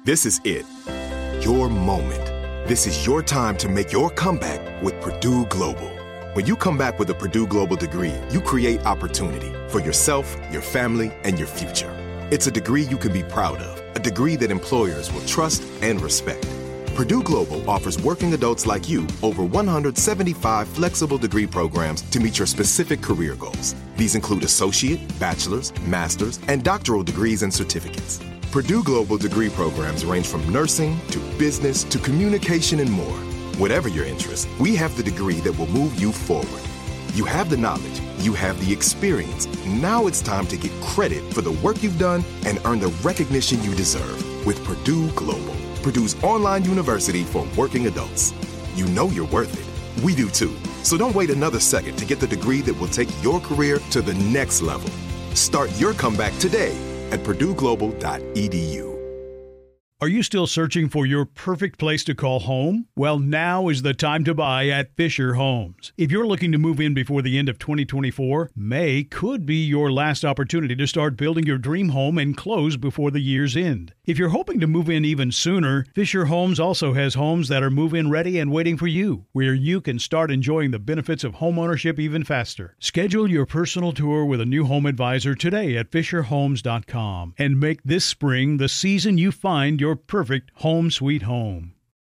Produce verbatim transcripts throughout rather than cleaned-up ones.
This is it. Your moment. This is your time to make your comeback with Purdue Global. When you come back with a Purdue Global degree, you create opportunity for yourself, your family, and your future. It's a degree you can be proud of, a degree that employers will trust and respect. Purdue Global offers working adults like you over one hundred seventy-five flexible degree programs to meet your specific career goals. These include associate, bachelor's, master's, and doctoral degrees and certificates. Purdue Global degree programs range from nursing to business to communication and more. Whatever your interest, we have the degree that will move you forward. You have the knowledge, you have the experience. Now it's time to get credit for the work you've done and earn the recognition you deserve with Purdue Global, Purdue's online university for working adults. You know you're worth it. We do too. So don't wait another second to get the degree that will take your career to the next level. Start your comeback today at purdue global dot e d u. Are you still searching for your perfect place to call home? Well, now is the time to buy at Fisher Homes. If you're looking to move in before the end of twenty twenty-four, May could be your last opportunity to start building your dream home and close before the year's end. If you're hoping to move in even sooner, Fisher Homes also has homes that are move-in ready and waiting for you, where you can start enjoying the benefits of homeownership even faster. Schedule your personal tour with a new home advisor today at fisher homes dot com and make this spring the season you find your perfect home sweet home.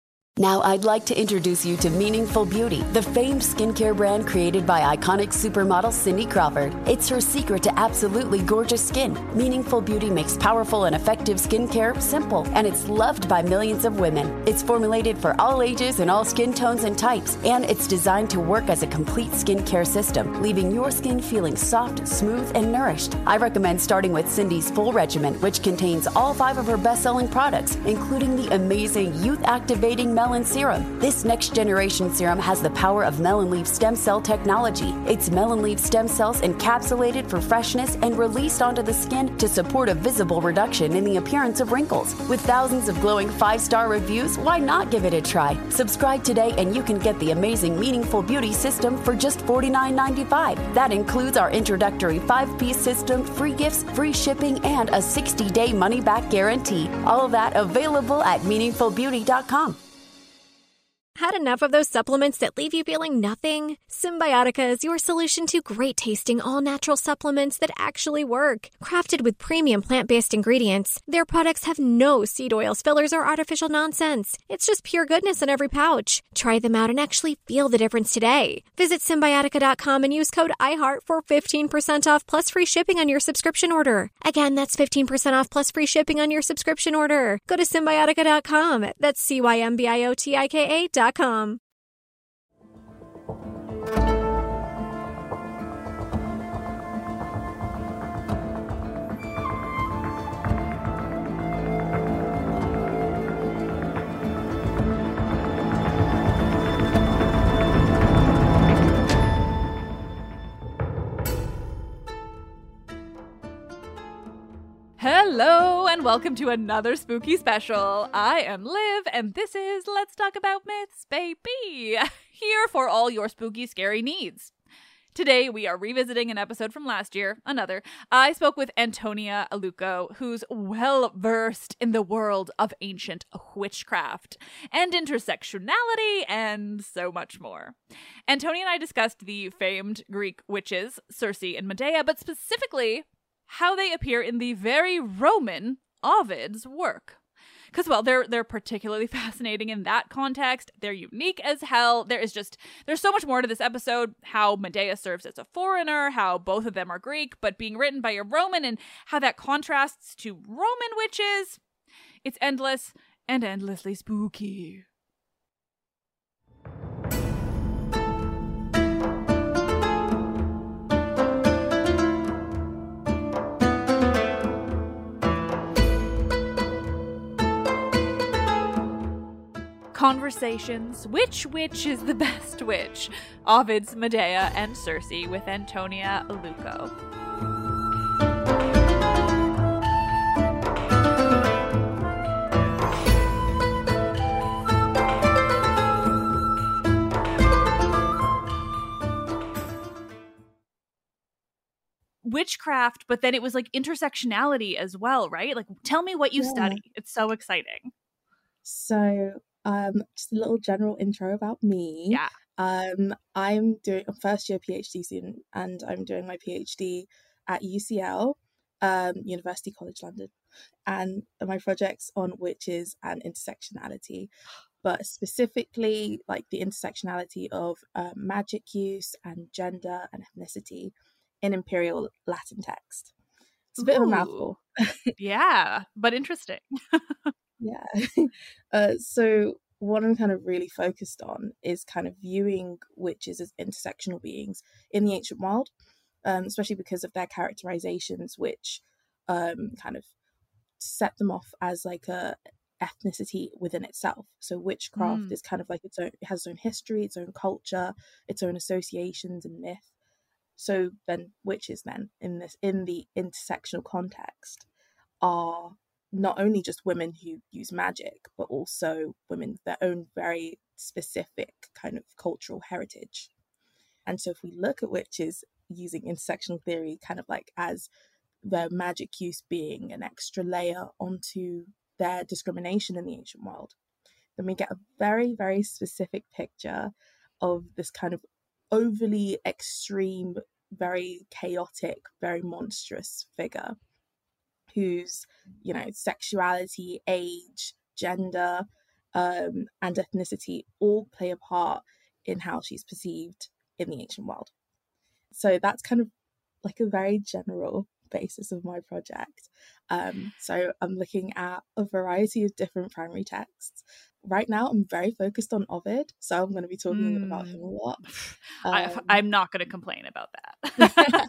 Now I'd like to introduce you to Meaningful Beauty, the famed skincare brand created by iconic supermodel Cindy Crawford. It's her secret to absolutely gorgeous skin. Meaningful Beauty makes powerful and effective skincare simple, and it's loved by millions of women. It's formulated for all ages and all skin tones and types, and it's designed to work as a complete skincare system, leaving your skin feeling soft, smooth, and nourished. I recommend starting with Cindy's full regimen, which contains all five of her best-selling products, including the amazing youth-activating Melon Serum. This next generation serum has the power of melon leaf stem cell technology. It's melon leaf stem cells encapsulated for freshness and released onto the skin to support a visible reduction in the appearance of wrinkles. With thousands of glowing five-star reviews, why not give it a try? Subscribe today and you can get the amazing Meaningful Beauty system for just forty-nine ninety-five. That includes our introductory five-piece system, free gifts, free shipping, and a sixty-day money-back guarantee. All of that available at meaningful beauty dot com. Had enough of those supplements that leave you feeling nothing? Symbiotica is your solution to great-tasting, all-natural supplements that actually work. Crafted with premium plant-based ingredients, their products have no seed oils, fillers, or artificial nonsense. It's just pure goodness in every pouch. Try them out and actually feel the difference today. Visit Symbiotica dot com and use code iHeart for fifteen percent off plus free shipping on your subscription order. Again, that's fifteen percent off plus free shipping on your subscription order. Go to Symbiotica dot com. That's C Y M B I O T I K A dot com. Hello and welcome to another spooky special. I am Liv and this is Let's Talk About Myths, baby. Here for all your spooky, scary needs. Today we are revisiting an episode from last year, another. I spoke with Antonia Aluko, who's well-versed in the world of ancient witchcraft and intersectionality and so much more. Antonia and I discussed the famed Greek witches, Circe and Medea, but specifically how they appear in the very Roman Ovid's work. Because, well, they're they're particularly fascinating in that context. They're unique as hell. There is just, there's so much more to this episode. How Medea serves as a foreigner, how both of them are Greek, but being written by a Roman, and how that contrasts to Roman witches. It's endless and endlessly spooky. Conversations. Which witch is the best witch? Ovid's Medea and Circe with Antonia Aluko. witchcraft, but then it was like intersectionality as well, right? Like, tell me what you Yeah. study. It's so exciting. So, um, just a little general intro about me. Yeah. Um, I'm doing a first year PhD student, and I'm doing my PhD at U C L, um, University College London, and my project's on witches and intersectionality, but specifically like the intersectionality of uh, magic use and gender and ethnicity in imperial Latin text. It's a bit of a mouthful. Yeah, but interesting. Yeah. uh, so what I'm kind of really focused on is kind of viewing witches as intersectional beings in the ancient world, um, especially because of their characterizations, which um, kind of set them off as like a ethnicity within itself. So witchcraft Mm. is kind of like its own, it has its own history, its own culture, its own associations and myth. So then witches then in this in the intersectional context are not only just women who use magic, but also women with their own very specific kind of cultural heritage. And so if we look at witches using intersectional theory kind of like as their magic use being an extra layer onto their discrimination in the ancient world, then we get a very, very specific picture of this kind of overly extreme, very chaotic, very monstrous figure whose, you know, sexuality, age, gender, um, and ethnicity all play a part in how she's perceived in the ancient world. So that's kind of like a very general basis of my project. Um, so I'm looking at a variety of different primary texts. Right now, I'm very focused on Ovid, so I'm going to be talking mm. about him a lot. Um, I, I'm not going to complain about that.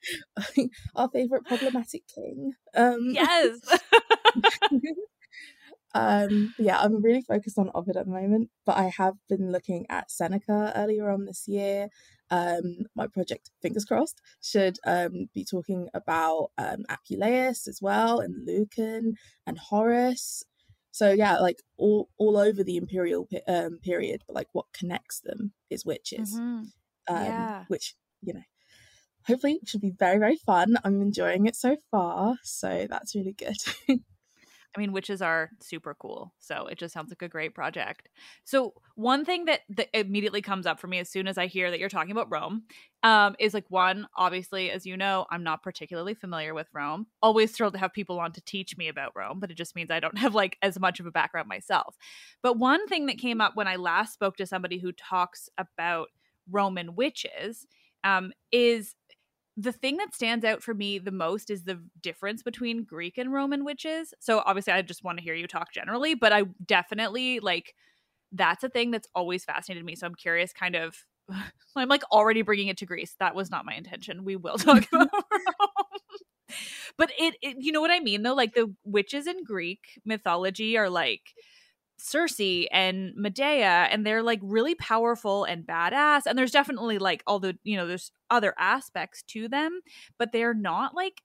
Our favorite problematic king. Um, yes. um, yeah, I'm really focused on Ovid at the moment, but I have been looking at Seneca earlier on this year. Um, my project, fingers crossed, should um, be talking about um, Apuleius as well, and Lucan and Horace. So yeah, like all all over the imperial um, period, but like what connects them is witches, mm-hmm. um, yeah. which, you know, hopefully should be very, very fun. I'm enjoying it so far, so that's really good. I mean, witches are super cool, so it just sounds like a great project. So one thing that, that immediately comes up for me as soon as I hear that you're talking about Rome um, is like, one, obviously, as you know, I'm not particularly familiar with Rome. Always thrilled to have people on to teach me about Rome, but it just means I don't have like as much of a background myself. But one thing that came up when I last spoke to somebody who talks about Roman witches um, is the thing that stands out for me the most is the difference between Greek and Roman witches. So obviously I just want to hear you talk generally, but I definitely like that's a thing that's always fascinated me. So I'm curious kind of I'm like already bringing it to Greece. That was not my intention. We will talk about Rome. But it, it you know what I mean though? Like the witches in Greek mythology are like Circe and Medea, and they're like really powerful and badass, and there's definitely like all the, you know, there's other aspects to them, but they're not like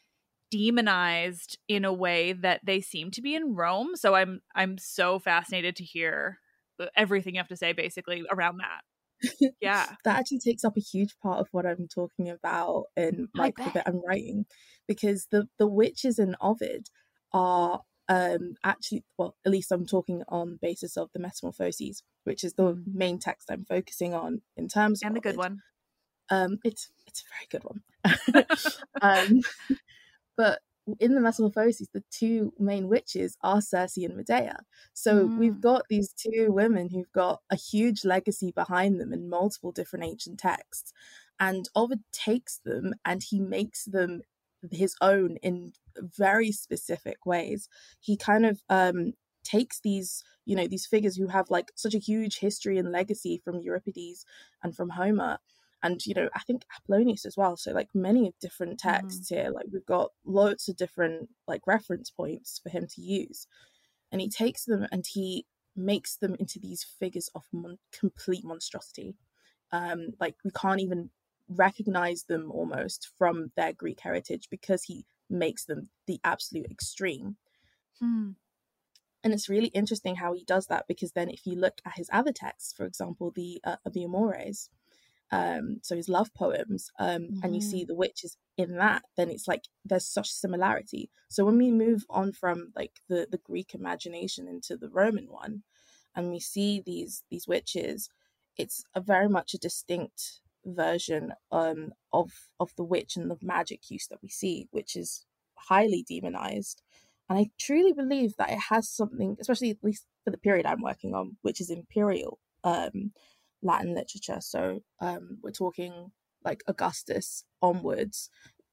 demonized in a way that they seem to be in Rome. So I'm I'm so fascinated to hear everything you have to say basically around that. Yeah. That actually takes up a huge part of what I'm talking about in like the bit I'm writing, because the the witches in Ovid are Um, actually, well, at least I'm talking on the basis of the Metamorphoses, which is the main text I'm focusing on in terms of and the good it. one. Um, it's it's a very good one. um, but in the Metamorphoses, the two main witches are Circe and Medea. So mm. we've got these two women who've got a huge legacy behind them in multiple different ancient texts, and Ovid takes them and he makes them his own in very specific ways. He kind of um takes these, you know, these figures who have like such a huge history and legacy from Euripides and from Homer, and, you know, I think Apollonius as well. So like many of different texts mm. here, like we've got loads of different like reference points for him to use, and he takes them and he makes them into these figures of mon- complete monstrosity. Um like we can't even recognize them almost from their Greek heritage because he makes them the absolute extreme. Hmm. And it's really interesting how he does that, because then if you look at his other texts, for example, the uh, the Amores, um, so his love poems, um, Mm-hmm. and you see the witches in that, then it's like there's such similarity. So when we move on from like the, the Greek imagination into the Roman one, and we see these these witches, it's a very much a distinct version um, of of the witch and the magic use that we see, which is highly demonized. And I truly believe that it has something, especially at least for the period I'm working on, which is imperial um, Latin literature. So um, we're talking like Augustus onwards.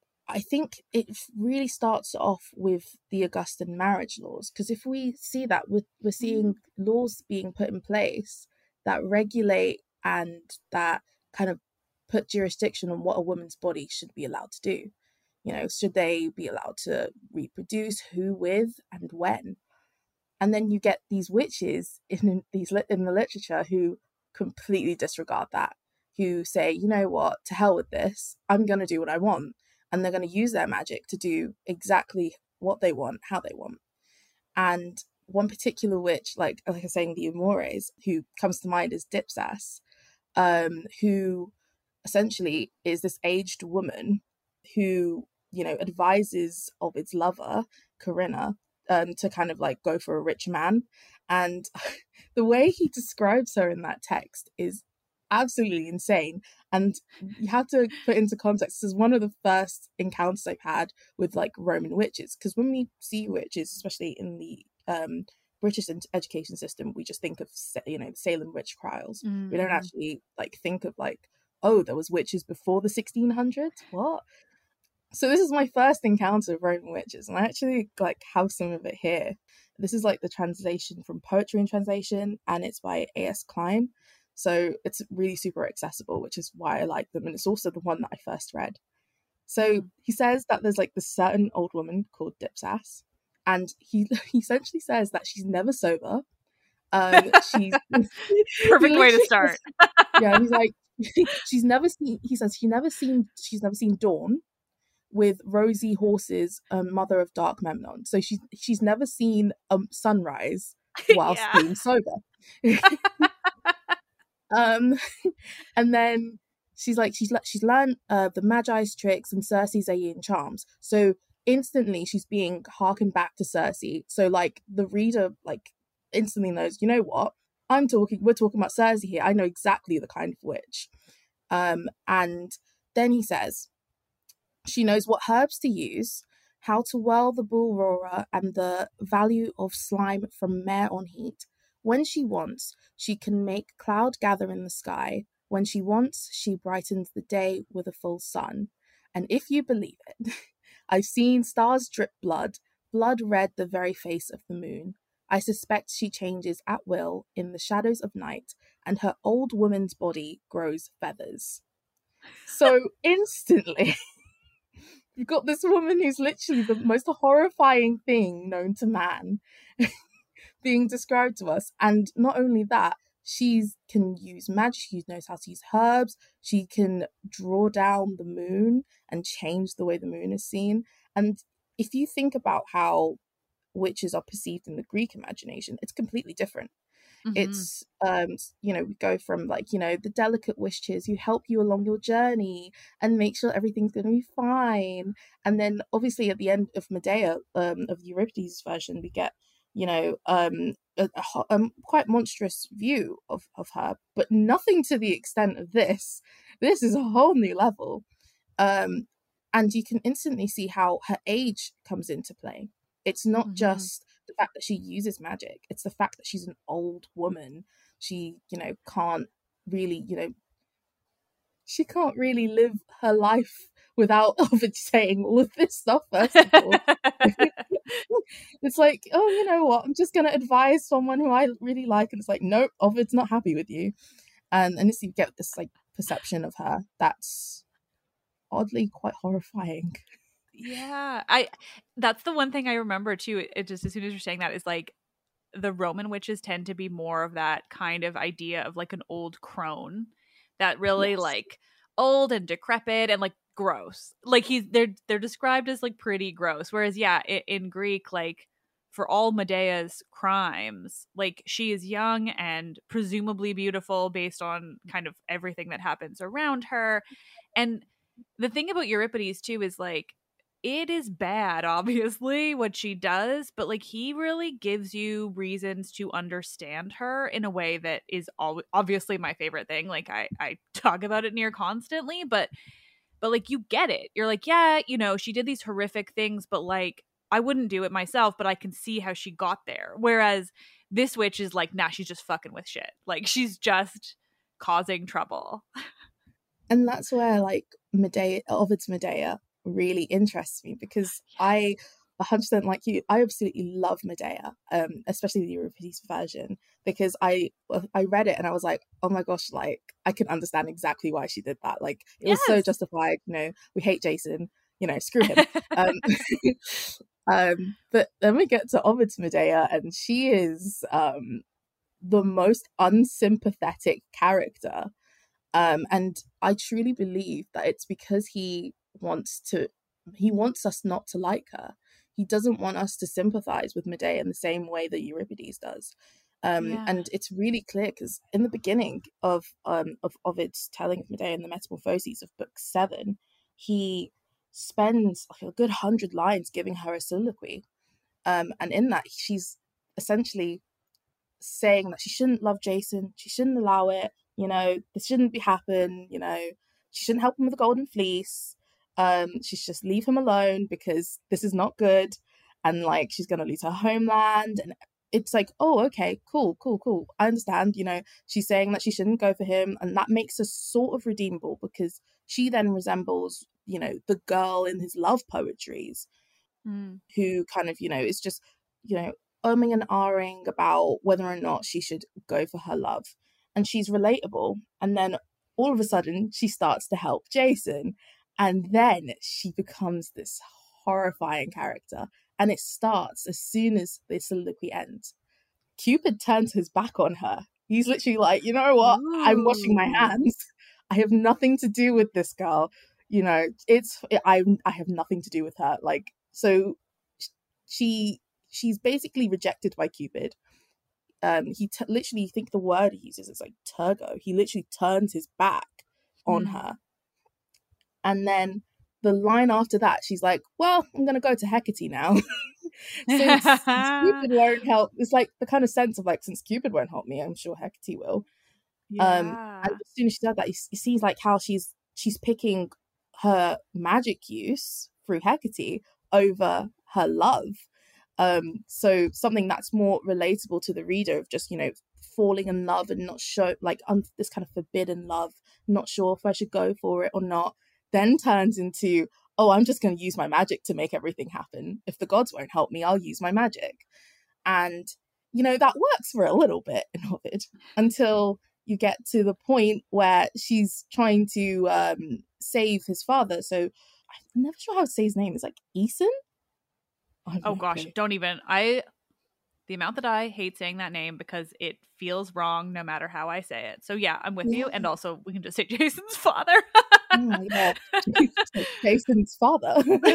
I think it really starts off with the Augustan marriage laws, because if we see that, we're, we're seeing laws being put in place that regulate and that kind of put jurisdiction on what a woman's body should be allowed to do. You know, should they be allowed to reproduce, who with, and when? And then you get these witches in these in the literature who completely disregard that, who say, you know what, to hell with this, I'm going to do what I want. And they're going to use their magic to do exactly what they want, how they want. And one particular witch, like like I was saying, the Amores, who comes to mind is Dipsas, um, who essentially is this aged woman who, you know, advises of its lover, Corinna, um, to kind of like go for a rich man. And the way he describes her in that text is absolutely insane. And you have to put into context, this is one of the first encounters I've had with like Roman witches, because when we see witches, especially in the um British education system, we just think of, you know, Salem witch trials. Mm. We don't actually like think of like, oh, there was witches before the sixteen hundreds. What? So this is my first encounter of Roman witches, and I actually like have some of it here. This is like the translation from Poetry and Translation, and it's by A S Klein. So it's really super accessible, which is why I like them. And it's also the one that I first read. So he says that there's like this certain old woman called Dipsas, and he he essentially says that she's never sober. Um, she's perfect way to start. Yeah, he's like, she's never seen. He says she never seen. She's never seen dawn with rosy horses, um, mother of dark Memnon. So she's she's never seen um sunrise whilst Yeah. being sober. um, and then she's like she's she's learned uh, the Magi's tricks and Circe's Aeaean charms. So instantly she's being harkened back to Circe. So like the reader like instantly knows, you know what, I'm talking. We're talking about Circe here. I know exactly the kind of witch. Um, and then he says, she knows what herbs to use, how to whirl the bull roarer, and the value of slime from mare on heat. When she wants, she can make cloud gather in the sky. When she wants, she brightens the day with a full sun. And if you believe it, I've seen stars drip blood, blood red the very face of the moon. I suspect she changes at will in the shadows of night, and her old woman's body grows feathers. So instantly, you've got this woman who's literally the most horrifying thing known to man being described to us. And not only that, she can use magic, she knows how to use herbs, she can draw down the moon and change the way the moon is seen. And if you think about how witches are perceived in the Greek imagination, it's completely different. Mm-hmm. It's um you know, we go from like, you know, the delicate witches who help you along your journey and make sure everything's going to be fine, and then obviously at the end of Medea, um of Euripides' version, we get, you know, um a, a, a quite monstrous view of of her, but nothing to the extent of this. This is a whole new level. Um and you can instantly see how her age comes into play. It's not mm-hmm. just the fact that she uses magic, it's the fact that she's an old woman. She, you know, can't really, you know, she can't really live her life without Ovid saying all of this stuff, first of all. It's like, oh, you know what, I'm just going to advise someone who I really like, and it's like, nope, Ovid's not happy with you. And, and this, you get this like perception of her that's oddly quite horrifying. Yeah, I that's the one thing I remember too. It, it just, as soon as you're saying that, is like the Roman witches tend to be more of that kind of idea of like an old crone, that really yes. like old and decrepit and like gross. Like he's they're they're described as like pretty gross. Whereas yeah, in, in Greek, like for all Medea's crimes, like, she is young and presumably beautiful based on kind of everything that happens around her. And the thing about Euripides too is, like, it is bad, obviously, what she does, but like, he really gives you reasons to understand her in a way that is al- obviously my favorite thing. Like, I I talk about it near constantly, but but like, you get it. You're like, yeah, you know, she did these horrific things, but like, I wouldn't do it myself, but I can see how she got there. Whereas this witch is like, nah, she's just fucking with shit. Like, she's just causing trouble. And that's where, like, Medea, Ovid's Medea really interests me, because yes. I one hundred percent like you, I absolutely love Medea, um, especially the Euripides version, because I I read it and I was like, oh my gosh, like, I can understand exactly why she did that. Like, it yes. was so justified. You know, we hate Jason, you know, screw him. um, um, but then we get to Ovid's Medea, and she is um, the most unsympathetic character. Um, and I truly believe that it's because he wants to, he wants us not to like her. He doesn't want us to sympathize with Medea in the same way that Euripides does. Um, yeah. And it's really clear, because in the beginning of um of Ovid's telling of Medea in the Metamorphoses of book seven, he spends like a good hundred lines giving her a soliloquy. Um, and in that, she's essentially saying that she shouldn't love Jason, she shouldn't allow it, you know, this shouldn't be happen, you know, she shouldn't help him with the golden fleece. Um, she should just leave him alone because this is not good. And like, she's going to lose her homeland. And it's like, oh, okay, cool, cool, cool. I understand, you know, she's saying that she shouldn't go for him. And that makes her sort of redeemable, because she then resembles, you know, the girl in his love poetries, mm. who kind of, you know, is just, you know, umming and ahhing about whether or not she should go for her love. And she's relatable. And then all of a sudden, she starts to help Jason. And then she becomes this horrifying character. And it starts as soon as the soliloquy ends. Cupid turns his back on her. He's literally like, you know what? Ooh. I'm washing my hands. I have nothing to do with this girl. You know, it's I I have nothing to do with her. Like, so she she's basically rejected by Cupid. Um, he t- literally, I think the word he uses is like tergo. He literally turns his back on mm. her. And then the line after that, she's like, well, I'm going to go to Hecate now. since, since Cupid won't help. It's like the kind of sense of like, since Cupid won't help me, I'm sure Hecate will. Yeah. Um, and as soon as she does that, you, you see like how she's she's picking her magic use through Hecate over her love. Um, so something that's more relatable to the reader of just, you know, falling in love and not sure, like um, this kind of forbidden love, not sure if I should go for it or not, then turns into, oh, I'm just going to use my magic to make everything happen. If the gods won't help me, I'll use my magic. And, you know, that works for a little bit in Ovid until you get to the point where she's trying to um, save his father. So I'm never sure how to say his name. It's like Aeson? Oh gosh, don't even. I the amount that I hate saying that name because it feels wrong no matter how I say it. So yeah, I'm with yeah. you. And also we can just say Jason's father. Oh, yeah. Jason's father.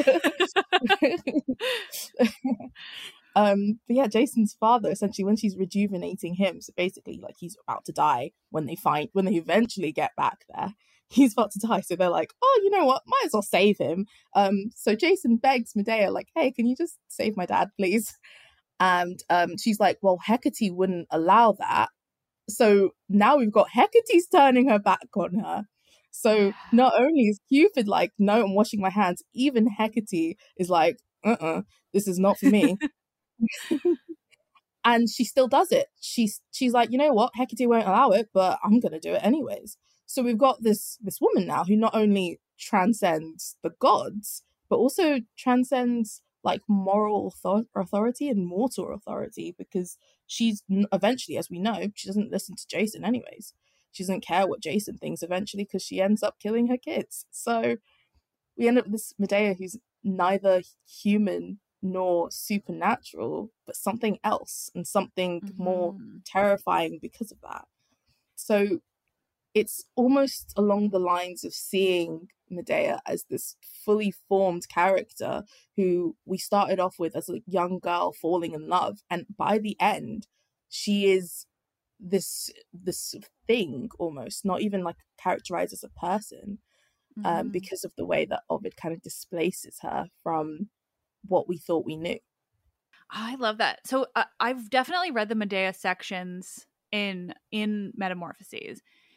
um, but yeah, Jason's father, essentially when she's rejuvenating him, so basically like he's about to die when they find when they eventually get back there. He's about to die, so they're like, oh, you know what, might as well save him. Um, so Jason begs Medea, like, hey, can you just save my dad, please? And um, she's like, well, Hecate wouldn't allow that. So now we've got Hecate's turning her back on her. So not only is Cupid like, no, I'm washing my hands, even Hecate is like, uh-uh, this is not for me. And she still does it. She's she's like, you know what, Hecate won't allow it, but I'm going to do it anyways. So we've got this this woman now who not only transcends the gods, but also transcends like moral author- authority and mortal authority, because she's eventually, as we know, she doesn't listen to Jason anyways. She doesn't care what Jason thinks eventually, because she ends up killing her kids. So we end up with this Medea who's neither human nor supernatural, but something else and something mm-hmm. more terrifying because of that. So it's almost along the lines of seeing Medea as this fully formed character who we started off with as a young girl falling in love, and by the end she is this this thing, almost not even like characterized as a person, mm-hmm. um, because of the way that Ovid kind of displaces her from what we thought we knew. I love that. So uh, I've definitely read the Medea sections in in Metamorphoses.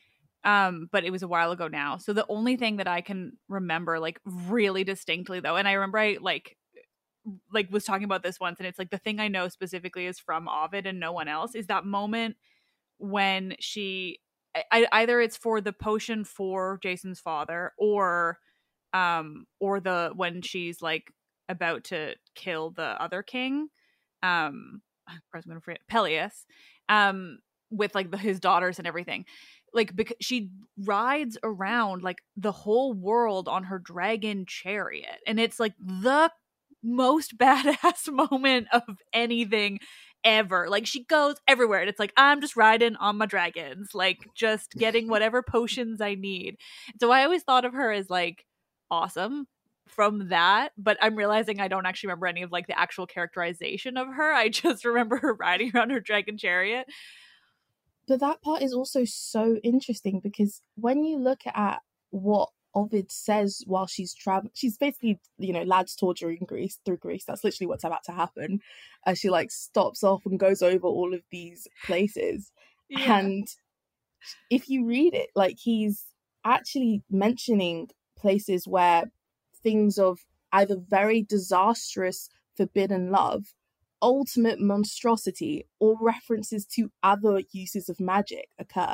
Um, but it was a while ago now. So the only thing that I can remember like really distinctly though, and I remember I like like was talking about this once, and it's like the thing I know specifically is from Ovid and no one else, is that moment when she I, either it's for the potion for Jason's father, or um or the when she's like about to kill the other king, um of course I'm gonna forget Peleus, um with like the, his daughters and everything. Like, because she rides around like the whole world on her dragon chariot, and it's like the most badass moment of anything ever. Like, she goes everywhere, and it's like, I'm just riding on my dragons, like just getting whatever potions I need. So I always thought of her as like awesome from that, but I'm realizing I don't actually remember any of like the actual characterization of her. I just remember her riding around her dragon chariot. But that part is also so interesting, because when you look at what Ovid says while she's traveling, she's basically, you know, lads torturing Greece through Greece. That's literally what's about to happen. As she like stops off and goes over all of these places. Yeah. And if you read it, like he's actually mentioning places where things of either very disastrous forbidden love, ultimate monstrosity, or references to other uses of magic occur.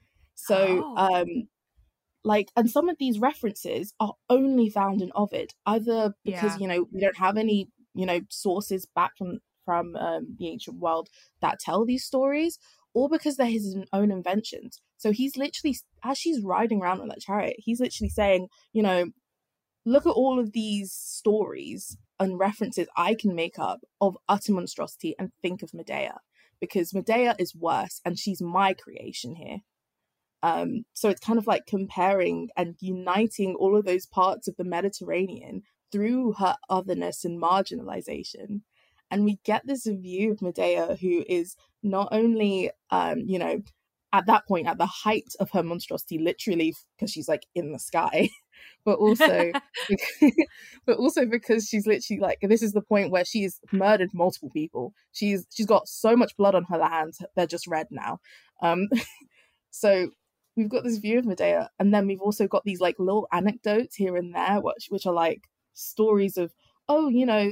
So, oh. um, like, and some of these references are only found in Ovid, either because, yeah. you know, we don't have any, you know, sources back from, from um, the ancient world that tell these stories, or because they're his own inventions. So he's literally, as she's riding around on that chariot, he's literally saying, you know, look at all of these stories and references I can make up of utter monstrosity, and think of Medea, because Medea is worse and she's my creation here. Um, so it's kind of like comparing and uniting all of those parts of the Mediterranean through her otherness and marginalization. And we get this view of Medea who is not only, um, you know, at that point, at the height of her monstrosity, literally, because she's like in the sky, but also, but also because she's literally like, this is the point where she's murdered multiple people. She's she's got so much blood on her hands; they're just red now. Um, so we've got this view of Medea, and then we've also got these like little anecdotes here and there, which which are like stories of, oh, you know.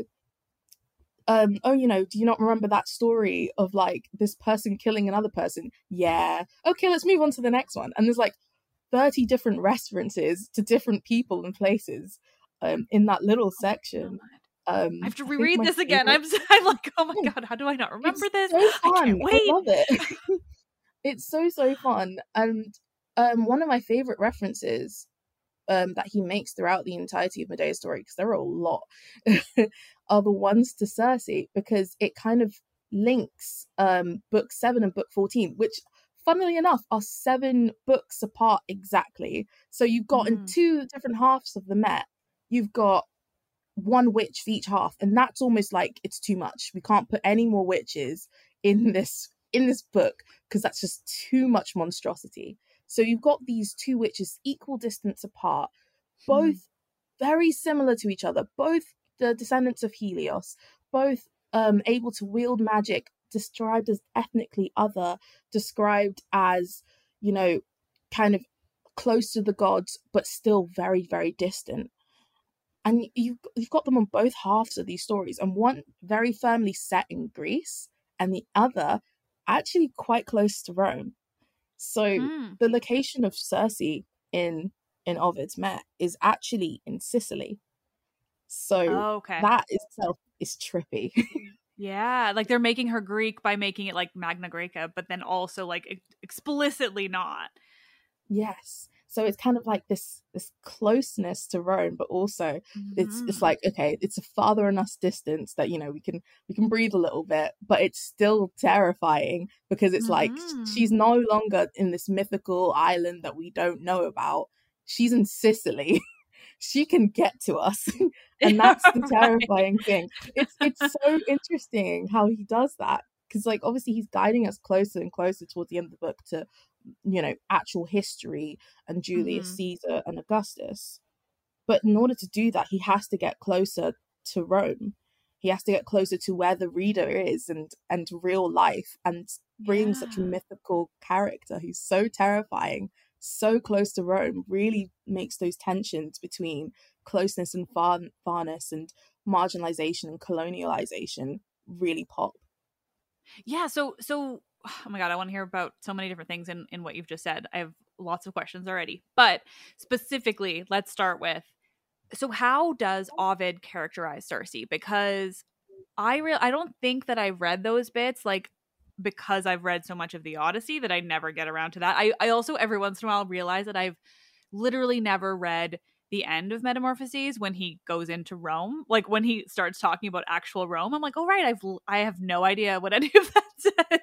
Um, oh, you know, do you not remember that story of like this person killing another person? Yeah. Okay, let's move on to the next one. And there's like thirty different references to different people and places um, in that little section. Oh um, I have to reread this again. I'm, I'm like, oh my God, how do I not remember it's this? So fun. I can't wait. I love it. It's so, so fun. And um, one of my favorite references Um, that he makes throughout the entirety of Medea's story, because there are a lot, are the ones to Circe, because it kind of links um, book seven and book fourteen, which, funnily enough, are seven books apart exactly. So you've got mm. in two different halves of the Met, you've got one witch for each half, and that's almost like it's too much. We can't put any more witches in this in this book because that's just too much monstrosity. So you've got these two witches equal distance apart, both mm. very similar to each other, both the descendants of Helios, both um, able to wield magic, described as ethnically other, described as, you know, kind of close to the gods, but still very, very distant. And you've, you've got them on both halves of these stories, and one very firmly set in Greece, and the other actually quite close to Rome. So mm. the location of Circe in in Ovid's Met is actually in Sicily. So oh, okay. that itself is trippy. Yeah, like they're making her Greek by making it like Magna Graeca, but then also like explicitly not. Yes. So it's kind of like this this closeness to Rome, but also mm-hmm. it's it's like, okay, it's a farther enough distance that, you know, we can we can breathe a little bit, but it's still terrifying because it's mm-hmm. like she's no longer in this mythical island that we don't know about. She's in Sicily. She can get to us. And that's the terrifying right. thing. It's it's so interesting how he does that. Because, like, obviously he's guiding us closer and closer towards the end of the book to, you know, actual history and Julius mm-hmm. Caesar and Augustus. But in order to do that, he has to get closer to Rome. He has to get closer to where the reader is and, and real life, and bringing yeah. such a mythical character who's so terrifying, so close to Rome, really makes those tensions between closeness and far, farness and marginalization and colonialization really pop. Yeah, so so oh my god, I want to hear about so many different things in, in what you've just said. I have lots of questions already. But specifically, let's start with, so how does Ovid characterize Circe? Because I re- I don't think that I've read those bits, like, because I've read so much of the Odyssey that I never get around to that. I, I also every once in a while realize that I've literally never read the end of Metamorphoses when he goes into Rome, like when he starts talking about actual Rome. I'm like, oh right, I've I have no idea what any of that says.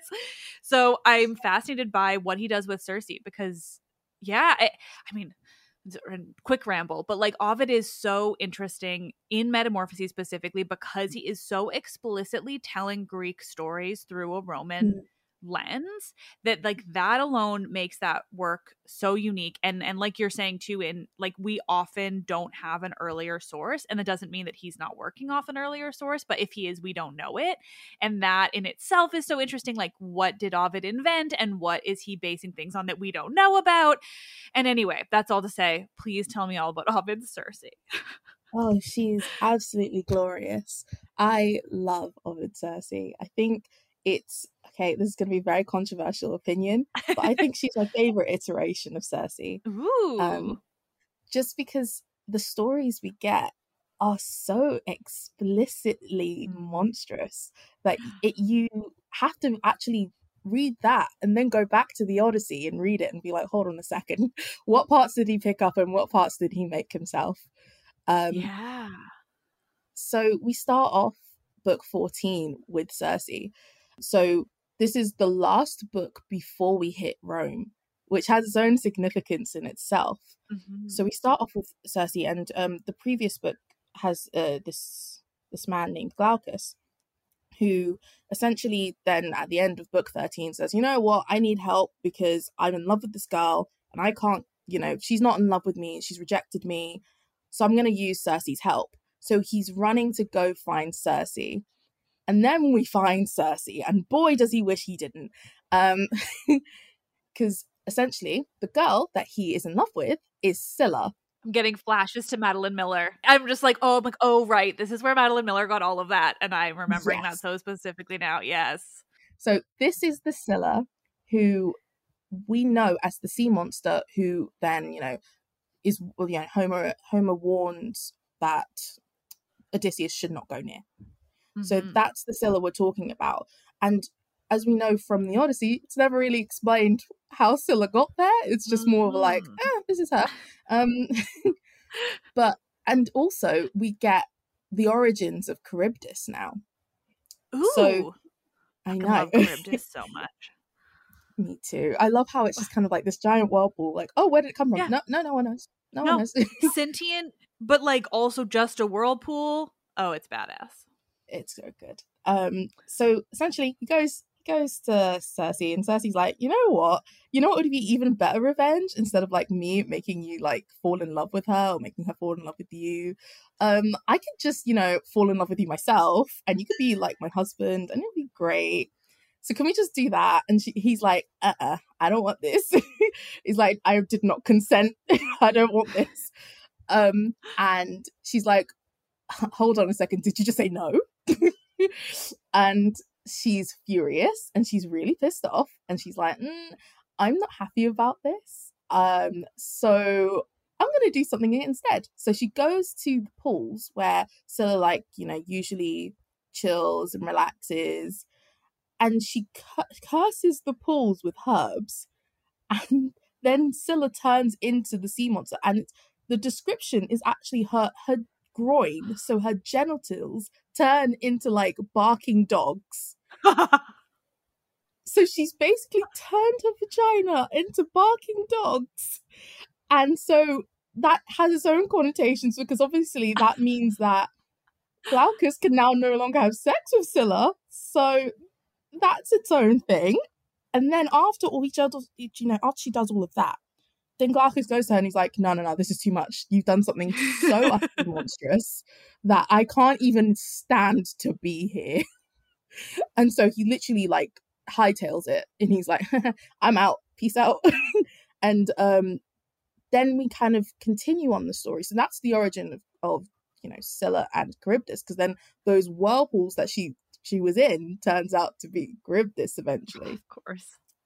So I'm fascinated by what he does with Circe, because yeah, I, I mean, quick ramble, but like Ovid is so interesting in Metamorphoses specifically because he is so explicitly telling Greek stories through a Roman mm. lens that like that alone makes that work so unique. And and like you're saying too, in like we often don't have an earlier source, and that doesn't mean that he's not working off an earlier source, but if he is, we don't know it. And that in itself is so interesting. Like, what did Ovid invent and what is he basing things on that we don't know about? And anyway, that's all to say, please tell me all about Ovid's Circe. Oh, she's absolutely glorious. I love Ovid Circe. I think it's okay, this is going to be a very controversial opinion, but I think she's my favorite iteration of Circe. Ooh. Um, just because the stories we get are so explicitly monstrous that it, you have to actually read that and then go back to the Odyssey and read it and be like, hold on a second, what parts did he pick up and what parts did he make himself? Um, yeah. So we start off book fourteen with Circe. So this is the last book before we hit Rome, which has its own significance in itself. Mm-hmm. So we start off with Circe, and um, the previous book has uh, this this man named Glaucus, who essentially then at the end of book thirteen says, you know what, I need help because I'm in love with this girl and I can't, you know, she's not in love with me, she's rejected me, so I'm going to use Circe's help. So he's running to go find Circe. And then we find Circe, and boy, does he wish he didn't. Um, because essentially, the girl that he is in love with is Scylla. I'm getting flashes to Madeline Miller. I'm just like, oh, I'm like, oh, right. This is where Madeline Miller got all of that. And I'm remembering yes. that so specifically now. Yes. So this is the Scylla who we know as the sea monster, who then, you know, is, well, you know, Homer, Homer warns that Odysseus should not go near. So that's the Scylla we're talking about. And as we know from the Odyssey, it's never really explained how Scylla got there. It's just more of like, ah, this is her. Um, but, and also we get the origins of Charybdis now. Ooh. So, I, I know. love Charybdis so much. Me too. I love how it's just kind of like this giant whirlpool. Like, oh, where did it come from? Yeah. No, no, no one knows. No, no one knows. Sentient, but like also just a whirlpool. Oh, it's badass. It's so good. Um, so essentially, he goes he goes to Circe, and Circe's like, you know what? You know what would be even better revenge instead of like me making you like fall in love with her or making her fall in love with you? Um, I could just, you know, fall in love with you myself, and you could be like my husband, and it'd be great. So can we just do that? And she, he's like, uh-uh, I don't want this. He's like, I did not consent. I don't want this. Um, and she's like, hold on a second, did you just say no? And she's furious and she's really pissed off, and she's like, mm, I'm not happy about this, um so I'm gonna do something instead. So she goes to the pools where Scylla, like, you know, usually chills and relaxes, and she cu- curses the pools with herbs, and then Scylla turns into the sea monster, and it's, the description is actually her her groin, so her genitals turn into like barking dogs. So she's basically turned her vagina into barking dogs. And so that has its own connotations, because obviously that means that Glaucus can now no longer have sex with Scylla. So that's its own thing. And then after all each other, you know, after she does all of that, then Glaucus goes to her and he's like, no, no, no, this is too much. You've done something so utterly monstrous that I can't even stand to be here. And so he literally like hightails it and he's like, I'm out, peace out. And um then we kind of continue on the story. So that's the origin of, of you know, Scylla and Charybdis, because then those whirlpools that she she was in turns out to be Charybdis eventually. Of course.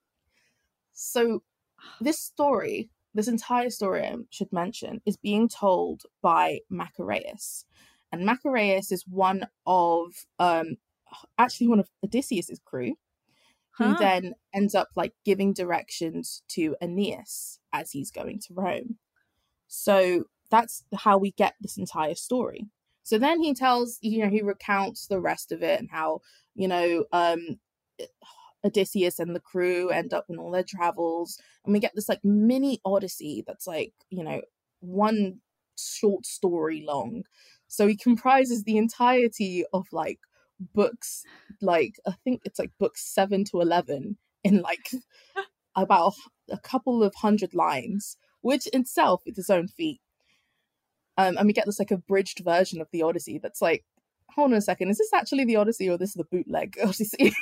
So this story, this entire story, I should mention, is being told by Macareus. And Macareus is one of, um, actually one of Odysseus's crew, who huh. then ends up like giving directions to Aeneas as he's going to Rome. So that's how we get this entire story. So then he tells, you know, he recounts the rest of it and how, you know, um, Odysseus and the crew end up in all their travels. And we get this like mini Odyssey that's like, you know, one short story long. So he comprises the entirety of like books, like I think it's like books seven to eleven in like about a couple of hundred lines, which in itself is its own feat. Um, and we get this like abridged version of the Odyssey that's like, hold on a second, is this actually the Odyssey or this is the bootleg Odyssey?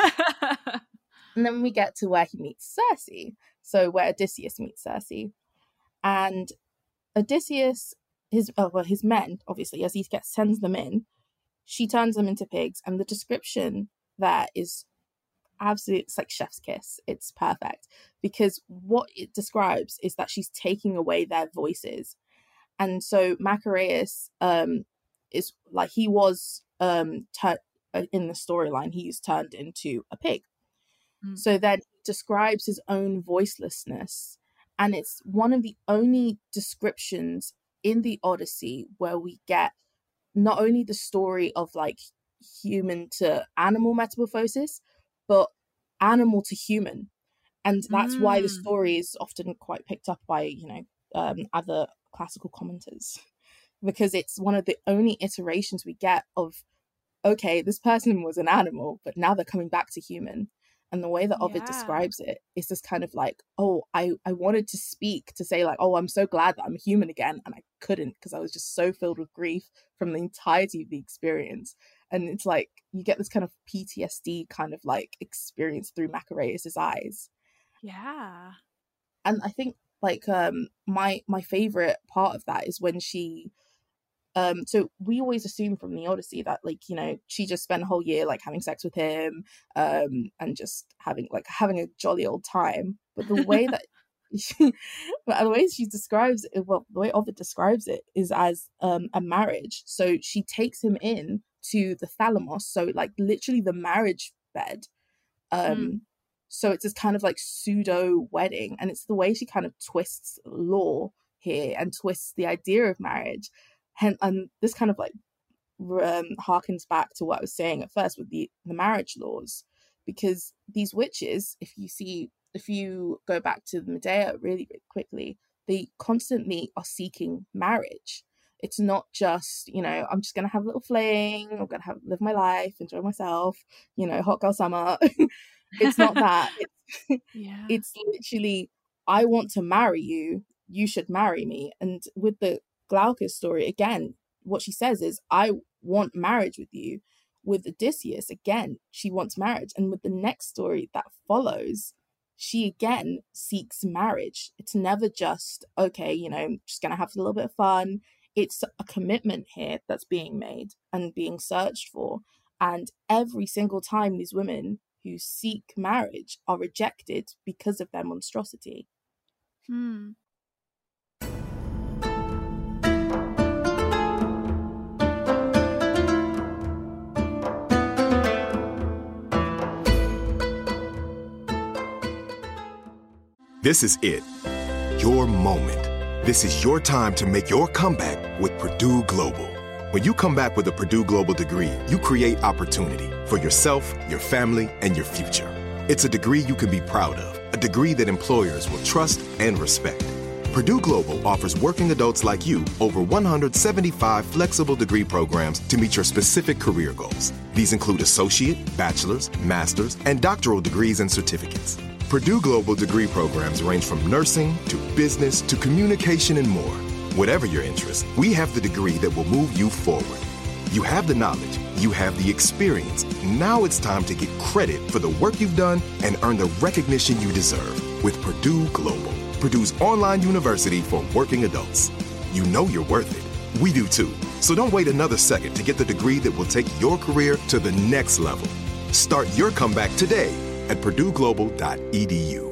And then we get to where he meets Circe. So where Odysseus meets Circe. And Odysseus, his oh, well, his men, obviously, as he gets sends them in, she turns them into pigs. And the description there is absolutely, it's like chef's kiss. It's perfect. Because what it describes is that she's taking away their voices. And so Macareus um, is like, he was um, tur- in the storyline, he's turned into a pig. Mm. So then he describes his own voicelessness. And it's one of the only descriptions in the Odyssey where we get not only the story of like human to animal metamorphosis, but animal to human. And that's mm. why the story is often quite picked up by, you know, um, other classical commenters, because it's one of the only iterations we get of, okay, this person was an animal, but now they're coming back to human. And the way that Ovid yeah. describes it is this kind of like, oh, I, I wanted to speak to say like, oh, I'm so glad that I'm human again. And I couldn't, because I was just so filled with grief from the entirety of the experience. And it's like, you get this kind of P T S D kind of like experience through Macareus's eyes. Yeah. And I think like um my my favorite part of that is when she um so we always assume from the Odyssey that like, you know, she just spent a whole year like having sex with him um and just having like having a jolly old time. But the way that she, the way she describes it, well the way Ovid describes it is as um a marriage. So she takes him in to the Thalamus, so like literally the marriage bed. um mm. So it's this kind of like pseudo wedding, and it's the way she kind of twists law here and twists the idea of marriage. And, and this kind of like um, harkens back to what I was saying at first with the, the marriage laws, because these witches, if you see, if you go back to the Medea really, really quickly, they constantly are seeking marriage. It's not just, you know, I'm just going to have a little fling, I'm going to have live my life, enjoy myself, you know, hot girl summer. It's not that. It's, yeah. It's literally, I want to marry you, you should marry me. And with the Glaucus story, again, what she says is, I want marriage with you. With Odysseus, again, she wants marriage. And with the next story that follows, she again seeks marriage. It's never just, okay, you know, I'm just going to have a little bit of fun. It's a commitment here that's being made and being searched for. And every single time these women who seek marriage are rejected because of their monstrosity. Hmm. This This is it. Your moment. This is your time to make your comeback with Purdue Global. When you come back with a Purdue Global degree, you create opportunity for yourself, your family, and your future. It's a degree you can be proud of, a degree that employers will trust and respect. Purdue Global offers working adults like you over one hundred seventy-five flexible degree programs to meet your specific career goals. These include associate, bachelor's, master's, and doctoral degrees and certificates. Purdue Global degree programs range from nursing to business to communication and more. Whatever your interest, we have the degree that will move you forward. You have the knowledge, you have the experience. Now it's time to get credit for the work you've done and earn the recognition you deserve with Purdue Global, Purdue's online university for working adults. You know you're worth it. We do too. So don't wait another second to get the degree that will take your career to the next level. Start your comeback today at purdue global dot e d u.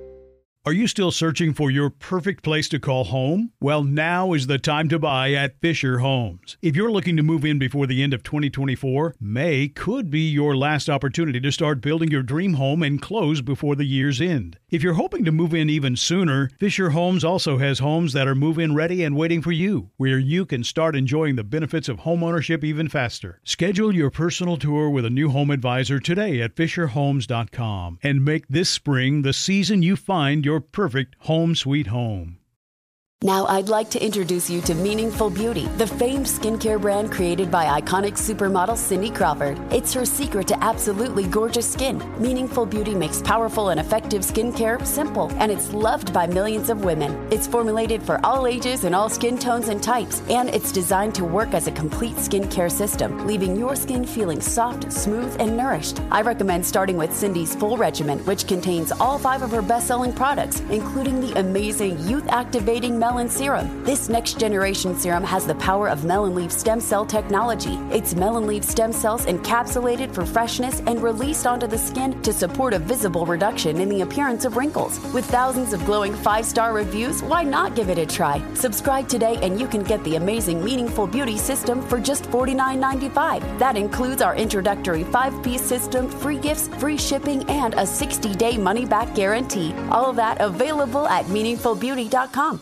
Are you still searching for your perfect place to call home? Well, now is the time to buy at Fisher Homes. If you're looking to move in before the end of twenty twenty-four, May could be your last opportunity to start building your dream home and close before the year's end. If you're hoping to move in even sooner, Fisher Homes also has homes that are move-in ready and waiting for you, where you can start enjoying the benefits of homeownership even faster. Schedule your personal tour with a new home advisor today at fisher homes dot com and make this spring the season you find your perfect home sweet home. Now I'd like to introduce you to Meaningful Beauty, the famed skincare brand created by iconic supermodel Cindy Crawford. It's her secret to absolutely gorgeous skin. Meaningful Beauty makes powerful and effective skincare simple, and it's loved by millions of women. It's formulated for all ages and all skin tones and types, and it's designed to work as a complete skincare system, leaving your skin feeling soft, smooth, and nourished. I recommend starting with Cindy's full regimen, which contains all five of her best-selling products, including the amazing youth-activating Melon Serum. This next generation serum has the power of melon leaf stem cell technology. It's melon leaf stem cells encapsulated for freshness and released onto the skin to support a visible reduction in the appearance of wrinkles. With thousands of glowing five-star reviews, why not give it a try? Subscribe today and you can get the amazing Meaningful Beauty system for just forty-nine ninety-five. That includes our introductory five-piece system, free gifts, free shipping, and a sixty-day money-back guarantee. All of that available at meaningful beauty dot com.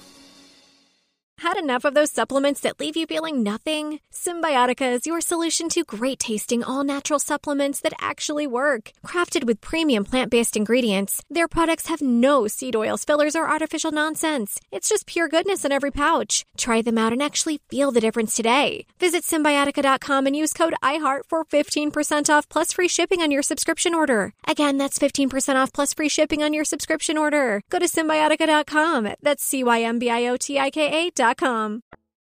Had enough of those supplements that leave you feeling nothing? Symbiotica is your solution to great-tasting, all-natural supplements that actually work. Crafted with premium plant-based ingredients, their products have no seed oils, fillers, or artificial nonsense. It's just pure goodness in every pouch. Try them out and actually feel the difference today. Visit Symbiotica dot com and use code iHeart for fifteen percent off plus free shipping on your subscription order. Again, that's fifteen percent off plus free shipping on your subscription order. Go to Symbiotica dot com. That's C Y M B I O T I K A dot com.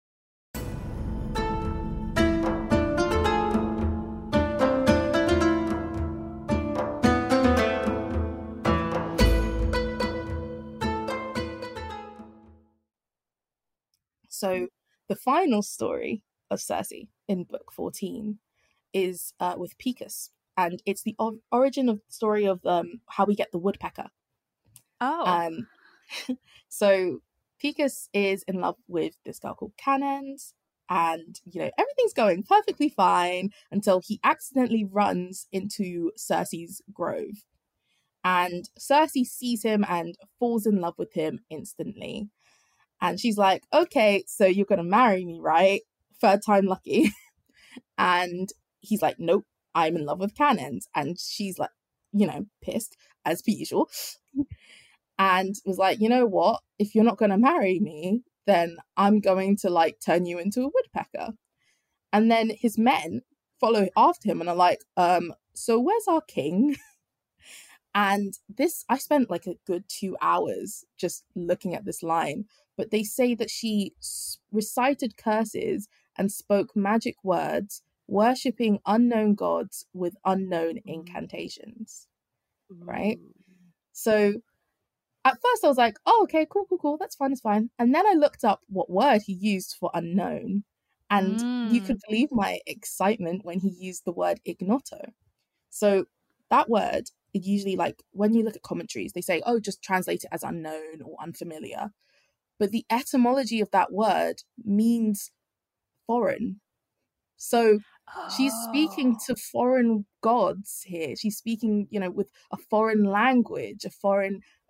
So the final story of Circe in book fourteen is uh, with Picus, and it's the or- origin of the story of um, how we get the woodpecker. Oh. Um, so Picus is in love with this girl called Canens, and, you know, everything's going perfectly fine until he accidentally runs into Circe's grove. And Circe sees him and falls in love with him instantly. And she's like, okay, so you're going to marry me, right? Third time lucky. And he's like, nope, I'm in love with Canens. And she's like, you know, pissed, as per usual. And was like, you know what? If you're not going to marry me, then I'm going to, like, turn you into a woodpecker. And then his men follow after him and are like, um, so where's our king? And this, I spent like a good two hours just looking at this line. But they say that she recited curses and spoke magic words, worshipping unknown gods with unknown incantations. Right? So at first I was like, oh, okay, cool, cool, cool. That's fine, that's fine. And then I looked up what word he used for unknown. And Mm. you could believe my excitement when he used the word ignoto. So that word, it usually, like, when you look at commentaries, they say, oh, just translate it as unknown or unfamiliar. But the etymology of that word means foreign. So she's speaking to foreign gods here. She's speaking, you know, with a foreign language, a foreign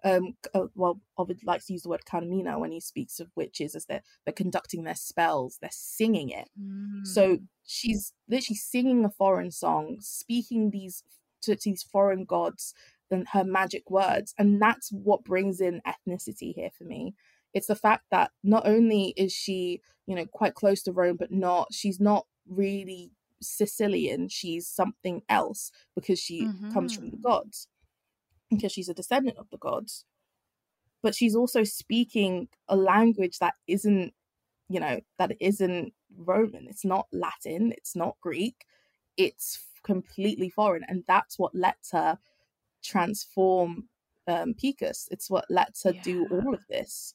um uh, well, Ovid likes to use the word Carmina when he speaks of witches as they're, they're conducting their spells, they're singing it. Mm. So she's literally singing a foreign song, speaking these to, to these foreign gods and her magic words, and that's what brings in ethnicity here for me. It's the fact that not only is she, you know, quite close to Rome, but not she's not really Sicilian, she's something else because she mm-hmm. comes from the gods, because she's a descendant of the gods, but she's also speaking a language that isn't, you know, that isn't Roman. It's not Latin, it's not Greek, it's completely foreign, and that's what lets her transform um Picus. It's what lets her yeah. do all of this.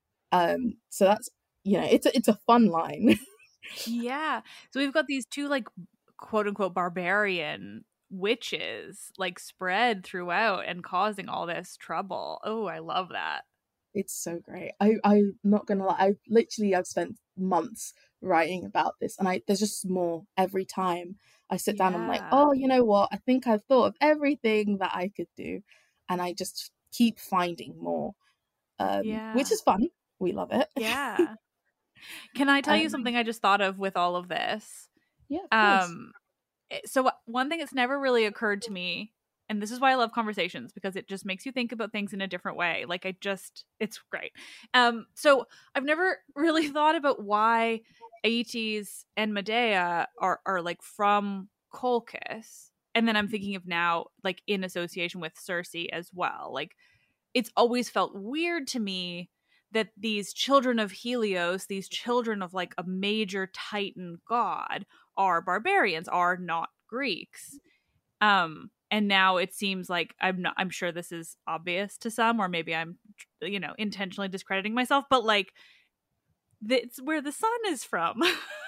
Um so that's, you know, it's a, it's a fun line. Yeah, so we've got these two like quote unquote barbarian witches like spread throughout and causing all this trouble. Oh, I love that. It's so great. I, I'm not gonna lie, I literally I've spent months writing about this, and I there's just more every time I sit yeah. down. I'm like, oh, you know what, I think I've thought of everything that I could do, and I just keep finding more, um yeah. which is fun. We love it. Yeah. Can I tell um, you something I just thought of with all of this? Yeah, of course. Um, so one thing that's never really occurred to me, and this is why I love conversations, because it just makes you think about things in a different way. Like I just, it's great. Um, so I've never really thought about why Aeetes and Medea are, are like from Colchis. And then I'm thinking of now, like in association with Circe as well. Like it's always felt weird to me that these children of Helios, these children of like a major Titan god, are barbarians, are not Greeks. Um, and now it seems like I'm not, I'm sure this is obvious to some, or maybe I'm, you know, intentionally discrediting myself, but like, it's where the sun is from.